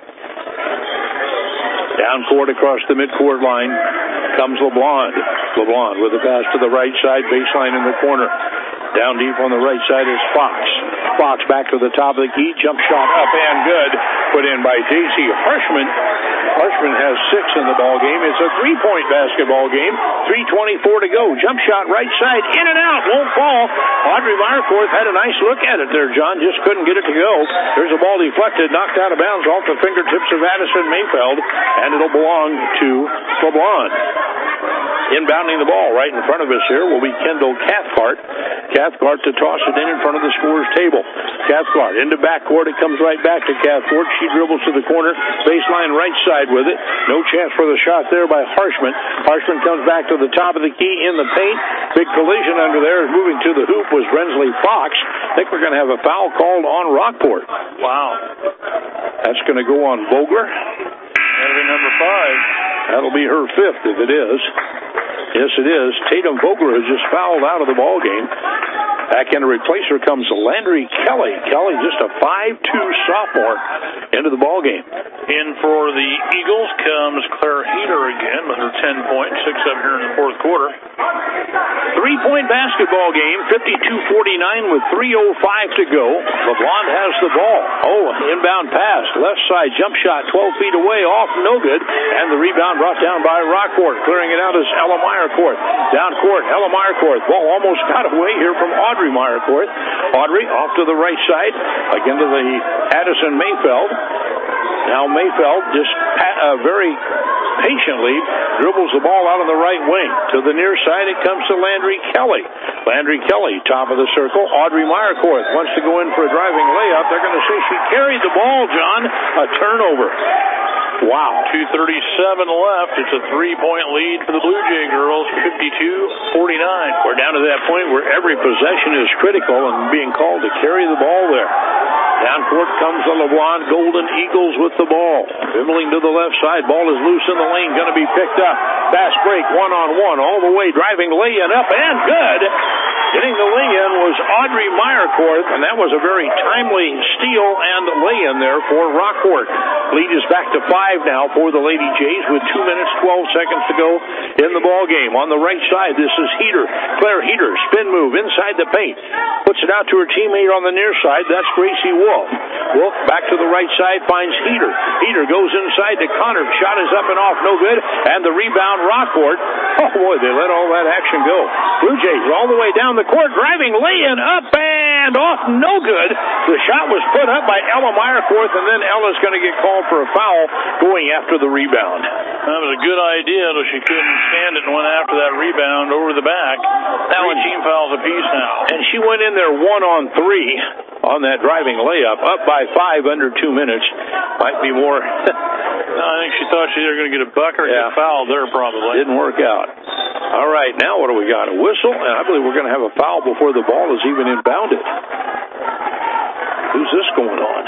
Down court across the midcourt line comes LeBlond. LeBlond with a pass to the right side, baseline in the corner. Down deep on the right side is Fox. Fox back to the top of the key. Jump shot up and good. Put in by J.C. Harshman. Harshman has 6 in the ball game. It's a 3-point basketball game. 3:24 to go. Jump shot right side. In and out. Won't fall. Audrey Meyerkorth had a nice look at it there, John. Just couldn't get it to go. There's a ball deflected. Knocked out of bounds off the fingertips of Addison Mayfeld. And it'll belong to LeBlond. Inbounding the ball right in front of us here will be Kendall Cathcart. Cathcart to toss it in front of the scorer's table. Cathcart into backcourt. It comes right back to Cathcart. She dribbles to the corner. Baseline right side with it. No chance for the shot there by Harshman. Harshman comes back to the top of the key in the paint. Big collision under there. Moving to the hoop was Rensley Fox. I think we're going to have a foul called on Rockport. Wow. That's going to go on Vogler. That'll be number 5. That'll be her 5th if it is. Yes, it is. Tatum Vogler has just fouled out of the ball game. Back in to replace her comes Landry Kelly. Kelly, just a 5'2" sophomore, into the ball game. In for the Eagles comes Claire Heater again with her 10 points, 6 of here in the fourth quarter. 3-point basketball game, 52-49 with 3:05 to go. LeBlond has the ball. Oh, inbound pass, left side jump shot, 12 feet away, off, no good. And the rebound brought down by Rockport. Clearing it out is Ella Meyerkorth. Down court, Ella Meyerkorth. Ball almost got away here from Audrey Meyerkorth. Audrey off to the right side, again to the Addison Mayfeld. Now Mayfeld just very patiently dribbles the ball out on the right wing. To the near side, it comes to Landry Kelly. Landry Kelly, top of the circle. Audrey Meyerkorth wants to go in for a driving layup. They're going to say she carried the ball, John. A turnover. Wow. 2:37 left. It's a 3-point lead for the Blue Jay girls, 52-49. We're down to that point where every possession is critical and being called to carry the ball there. Down court comes the LeBlond Golden Eagles with the ball. Dribbling to the left side. Ball is loose in the lane. Going to be picked up. Fast break, 1-on-1. All the way driving lay-in up and good. Getting the lay-in was Audrey Meyerkorth, and that was a very timely steal and lay-in there for Rockport. Lead is back to 5 now for the Lady Jays with 2 minutes, 12 seconds to go in the ball game. On the right side, this is Heater. Claire Heater, spin move inside the paint. Puts it out to her teammate on the near side. That's Gracie Wolf. Wolf back to the right side, finds Heater. Heater goes inside to Connor. Shot is up and off, no good. And the rebound, Rockport. Oh, boy, they let all that action go. Blue Jays all the way down the court, driving, lay-in, up and off, no good. The shot was put up by Ella Meyerkorth, and then Ella's going to get called for a foul going after the rebound. That was a good idea, though she couldn't stand it and went after that rebound over the back. That one team fouls apiece now. And she went in there 1-on-3 on that driving layup, up by 5 under 2 minutes. Might be more. No, I think she thought she was going to get a bucket or get fouled there probably. Didn't work out. All right, now what do we got? A whistle, and I believe we're going to have a foul before the ball is even inbounded. Who's this going on?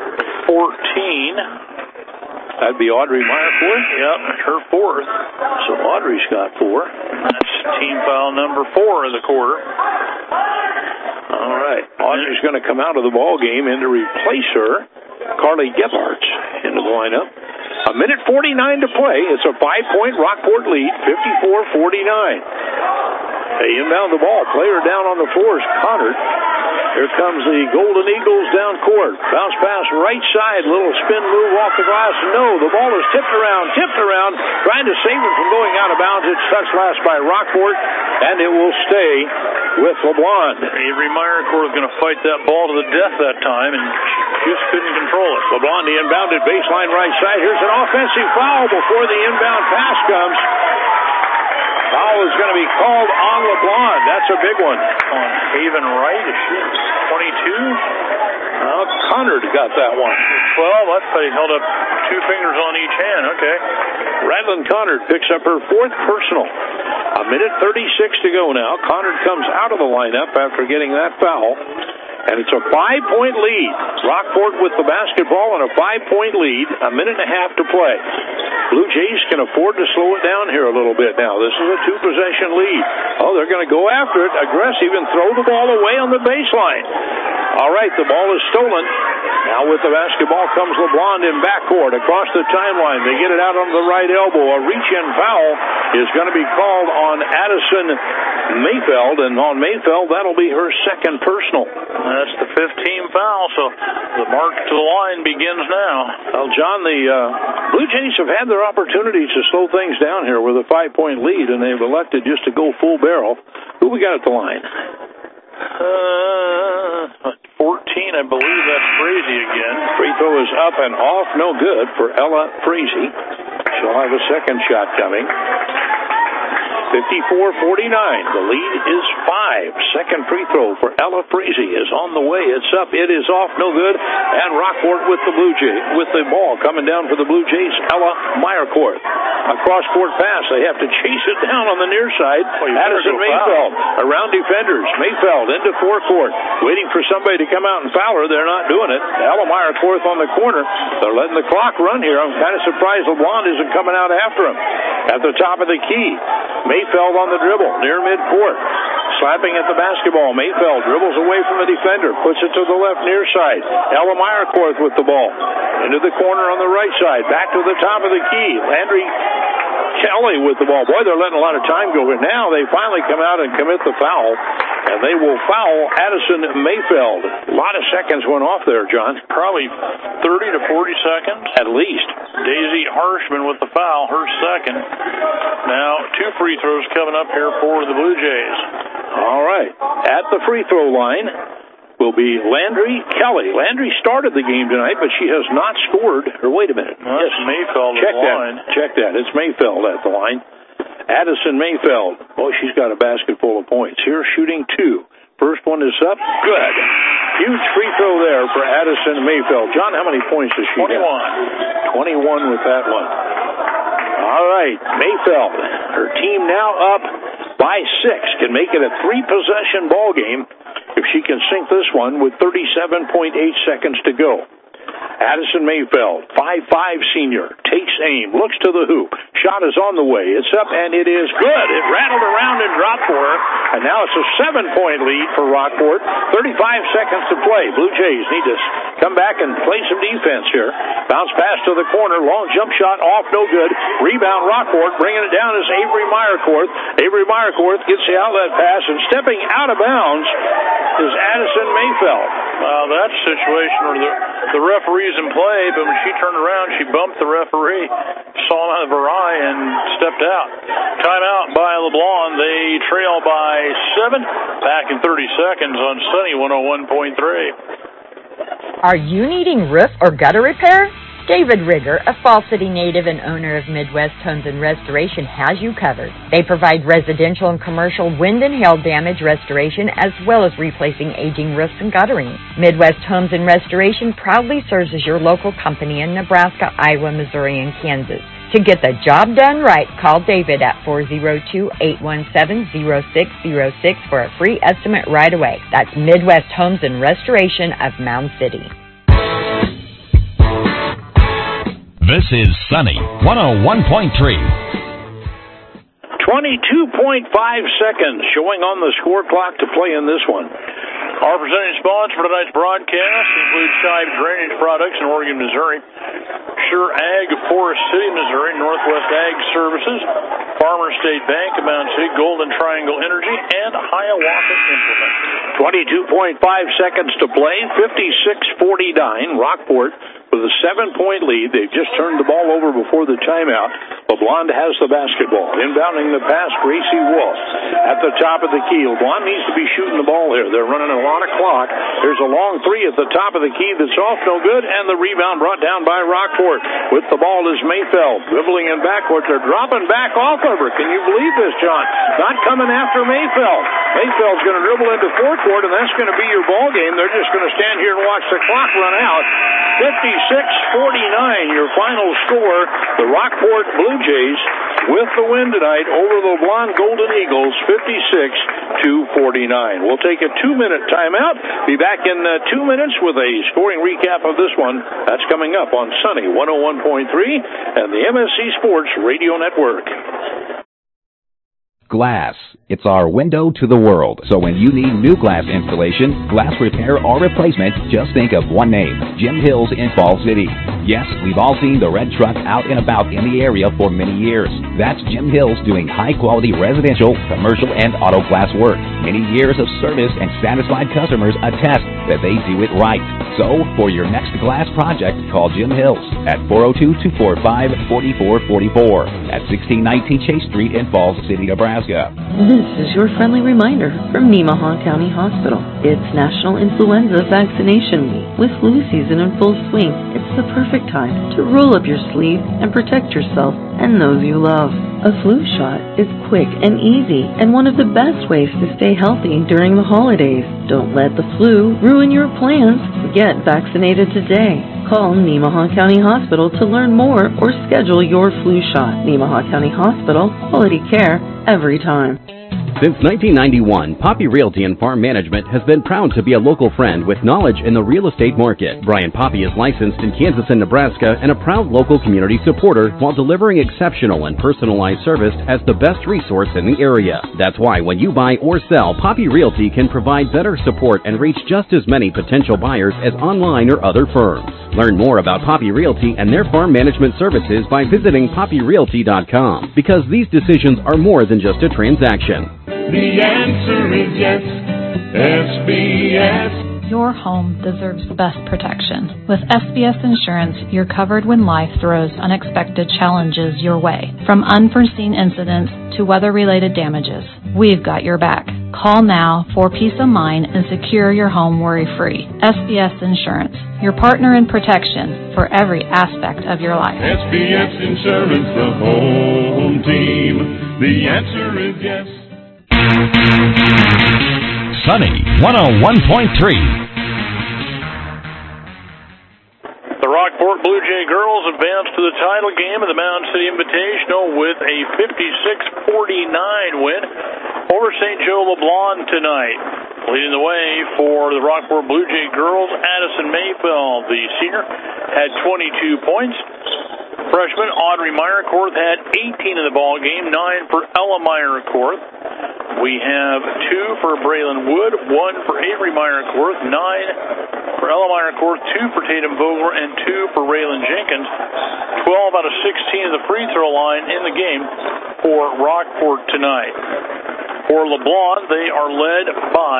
14. That'd be Audrey Meyerkorth. Yep, her 4th. So Audrey's got 4. That's team foul number 4 of the quarter. All right. Audrey's going to come out of the ball game and to replace her, Carly Gebhardt into the lineup. 1:49 to play. It's a 5-point Rockport lead, 54-49. They inbound the ball. Player down on the floor is Connor. Here comes the Golden Eagles down court. Bounce pass right side. Little spin move off the glass. No, the ball is tipped around. Trying to save it from going out of bounds. It's touched last by Rockport, and it will stay with LeBlond. Avery Meyerkorth is going to fight that ball to the death that time, and she just couldn't control it. LeBlond, the inbounded baseline right side. Here's an offensive foul before the inbound pass comes. Foul is going to be called on LeBlond. That's a big one. On Haven Wright, is she 22? Connor got that one. 12, that's how he held up 2 fingers on each hand. Okay. Radlyn Connor picks up her 4th personal. 1:36 to go now. Connor comes out of the lineup after getting that foul. And it's a 5-point lead. Rockport with the basketball and a 5-point lead. 1.5 minutes to play. Blue Jays can afford to slow it down here a little bit now. This is a 2-possession lead. Oh, they're going to go after it, aggressive, and throw the ball away on the baseline. All right, the ball is stolen. Now with the basketball comes LeBlond in backcourt across the timeline. They get it out on the right elbow. A reach-in foul is going to be called on Addison Mayfeld, and on Mayfeld, that'll be her second personal. That's the 15th foul, so the march to the line begins now. Well, John, the Blue Jays have had their opportunities to slow things down here with a 5-point lead, and they've elected just to go full barrel. Who we got at the line? 14, I believe that's Frazee again. Free throw is up and off, no good for Ella Frazee. She'll have a second shot coming. 54-49. The lead is 5. Second free throw for Ella Frazee is on the way. It's up. It is off. No good. And Rockport with the with the ball coming down for the Blue Jays. Ella Meyercourt. A cross-court pass. They have to chase it down on the near side. Addison Mayfeld around defenders. Mayfeld into forecourt. Waiting for somebody to come out and foul her. They're not doing it. Ella Meyercourt on the corner. They're letting the clock run here. I'm kind of surprised LeBlond isn't coming out after him. At the top of the key, Mayfeld on the dribble, near midcourt. Slapping at the basketball. Mayfeld dribbles away from the defender, puts it to the left near side. Ella Meyercourt with the ball. Into the corner on the right side. Back to the top of the key. Landry Kelly with the ball. Boy, they're letting a lot of time go. But now they finally come out and commit the foul. And they will foul Addison Mayfeld. A lot of seconds went off there, John. Probably 30 to 40 seconds. At least. Daisy Harshman with the foul, her second. Now, 2 free throws coming up here for the Blue Jays. All right. At the free throw line will be Landry Kelly. Landry started the game tonight, but she has not scored. Or wait a minute. No, yes, Mayfeld Check at the that. line. Check that. It's Mayfeld at the line. Addison Mayfeld. Boy, she's got a basket full of points. Here shooting 2. First one is up. Good. Huge free throw there for Addison Mayfeld. John, how many points does she 21. have? 21 with that one. All right. Mayfeld. Her team now up by 6. Can make it a 3-possession ball game if she can sink this one with 37.8 seconds to go. Addison Mayfeld, 5'5" senior, takes aim, looks to the hoop. Shot is on the way. It's up, and it is good. It rattled around and dropped for her, and now it's a 7-point lead for Rockport. 35 seconds to play. Blue Jays need to come back and play some defense here. Bounce pass to the corner. Long jump shot off, no good. Rebound Rockport. Bringing it down is Avery Meyercourt. Avery Meyercourt gets the outlet pass, and stepping out of bounds is Addison Mayfeld. That's a situation where the referee's in play, but when she turned around, she bumped the referee, saw him out of her eye, and stepped out. Timeout by LeBlond. They trail by 7. Back in 30 seconds on Sunny 101.3. Are you needing roof or gutter repair? David Rigger, a Fall City native and owner of Midwest Homes and Restoration, has you covered. They provide residential and commercial wind and hail damage restoration as well as replacing aging roofs and guttering. Midwest Homes and Restoration proudly serves as your local company in Nebraska, Iowa, Missouri, and Kansas. To get the job done right, call David at 402-817-0606 for a free estimate right away. That's Midwest Homes and Restoration of Mound City. This is Sunny 101.3. 22.5 seconds showing on the score clock to play in this one. Our presenting sponsor for tonight's broadcast includes Shibe Drainage Products in Oregon, Missouri, Sure Ag of Forest City, Missouri, Northwest Ag Services, Farmer State Bank of Mound City, Golden Triangle Energy, and Hiawatha Implement. 22.5 seconds to play, 56-49. Rockport with a 7-point lead. They've just turned the ball over before the timeout. LeBlond has the basketball. Inbounding the pass, Gracie Wolf. At the top of the key. LeBlond needs to be shooting the ball here. They're running a lot of clock. There's a long 3 at the top of the key that's off, no good, and the rebound brought down by Rockport. With the ball is Mayfeld. Dribbling in backcourt. They're dropping back off of her. Can you believe this, John? Not coming after Mayfeld. Mayfeld's going to dribble into forecourt, and that's going to be your ball game. They're just going to stand here and watch the clock run out. 56-49, your final score. The Rockport Blue Jays with the win tonight over the LeBlanc Golden Eagles, 56-49. We'll take a 2-minute timeout. Be back in 2 minutes with a scoring recap of this one. That's coming up on Sunny 101.3 and the MSC Sports Radio Network. Glass. It's our window to the world. So when you need new glass installation, glass repair, or replacement, just think of one name, Jim Hills in Falls City. Yes, we've all seen the red truck out and about in the area for many years. That's Jim Hills doing high-quality residential, commercial, and auto glass work. Many years of service and satisfied customers attest that they do it right. So, for your next glass project, call Jim Hills at 402-245-4444 at 1619 Chase Street in Falls City, Nebraska. This is your friendly reminder from Nemaha County Hospital. It's National Influenza Vaccination Week. With flu season in full swing, it's the perfect time to roll up your sleeve and protect yourself and those you love. A flu shot is quick and easy and one of the best ways to stay healthy during the holidays. Don't let the flu ruin your plans. Get vaccinated today. Call Nemaha County Hospital to learn more or schedule your flu shot. Nemaha County Hospital, quality care every time. Since 1991, Poppy Realty and Farm Management has been proud to be a local friend with knowledge in the real estate market. Brian Poppy is licensed in Kansas and Nebraska and a proud local community supporter while delivering exceptional and personalized service as the best resource in the area. That's why when you buy or sell, Poppy Realty can provide better support and reach just as many potential buyers as online or other firms. Learn more about Poppy Realty and their farm management services by visiting poppyrealty.com, because these decisions are more than just a transaction. The answer is yes, SBS. Your home deserves the best protection. With SBS Insurance, you're covered when life throws unexpected challenges your way. From unforeseen incidents to weather-related damages, we've got your back. Call now for peace of mind and secure your home worry-free. SBS Insurance, your partner in protection for every aspect of your life. SBS Insurance, the home team. The answer is yes. Sunny 101.3. The Rockport Blue Jay girls advance to the title game of the Mound City Invitational with a 56-49 win over St. Joe LeBlanc tonight. Leading the way for the Rockport Blue Jay girls, Addison Mayfield, the senior, had 22 points. Freshman Audrey Meyerkorth had 18 in the ball game, 9 for Ella Meyerkorth. We have 2 for Braylon Wood, 1 for Avery Meyerkorth, 9 for Ella Meyerkorth, 2 for Tatum Vogler, and 2 for Raylan Jenkins. 12 out of 16 of the free throw line in the game for Rockport tonight. For LeBlanc, they are led by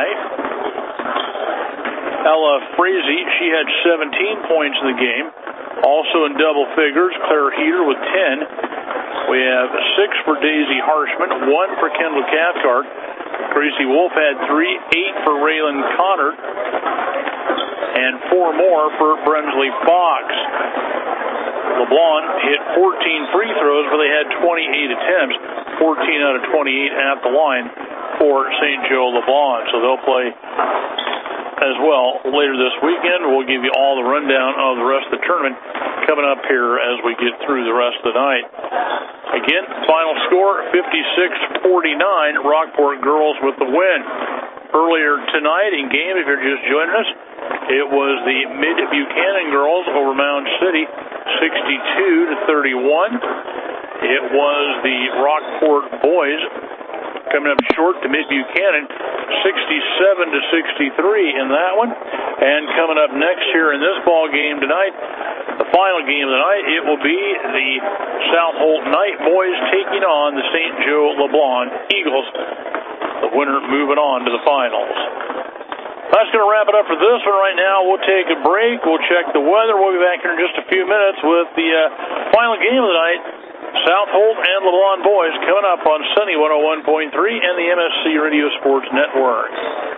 Ella Frazee. She had 17 points in the game. Also in double figures, Claire Heater with 10. We have 6 for Daisy Harshman, 1 for Kendall Cathcart. Gracie Wolf had 3, 8 for Raylan Connor, and 4 more for Brensley Fox. LeBlanc hit 14 free throws, but they had 28 attempts, 14 out of 28 at the line for St. Joe LeBlanc. So they'll play as well later this weekend. We'll give you all the rundown of the rest of the tournament coming up here as we get through the rest of the night. Again, final score 56-49, Rockport girls with the win. Earlier tonight in game, if you're just joining us, it was the Mid-Buchanan girls over Mound City, 62-31. It was the Rockport boys coming up short to Mid-Buchanan, 67-63 in that one. And coming up next here in this ball game tonight, the final game of the night, it will be the South Holt Knight boys taking on the St. Joe LeBlanc Eagles. The winner moving on to the finals. That's going to wrap it up for this one right now. We'll take a break. We'll check the weather. We'll be back here in just a few minutes with the final game of the night. South Holt and LeBlanc boys coming up on Sunny 101.3 and the MSC Radio Sports Network.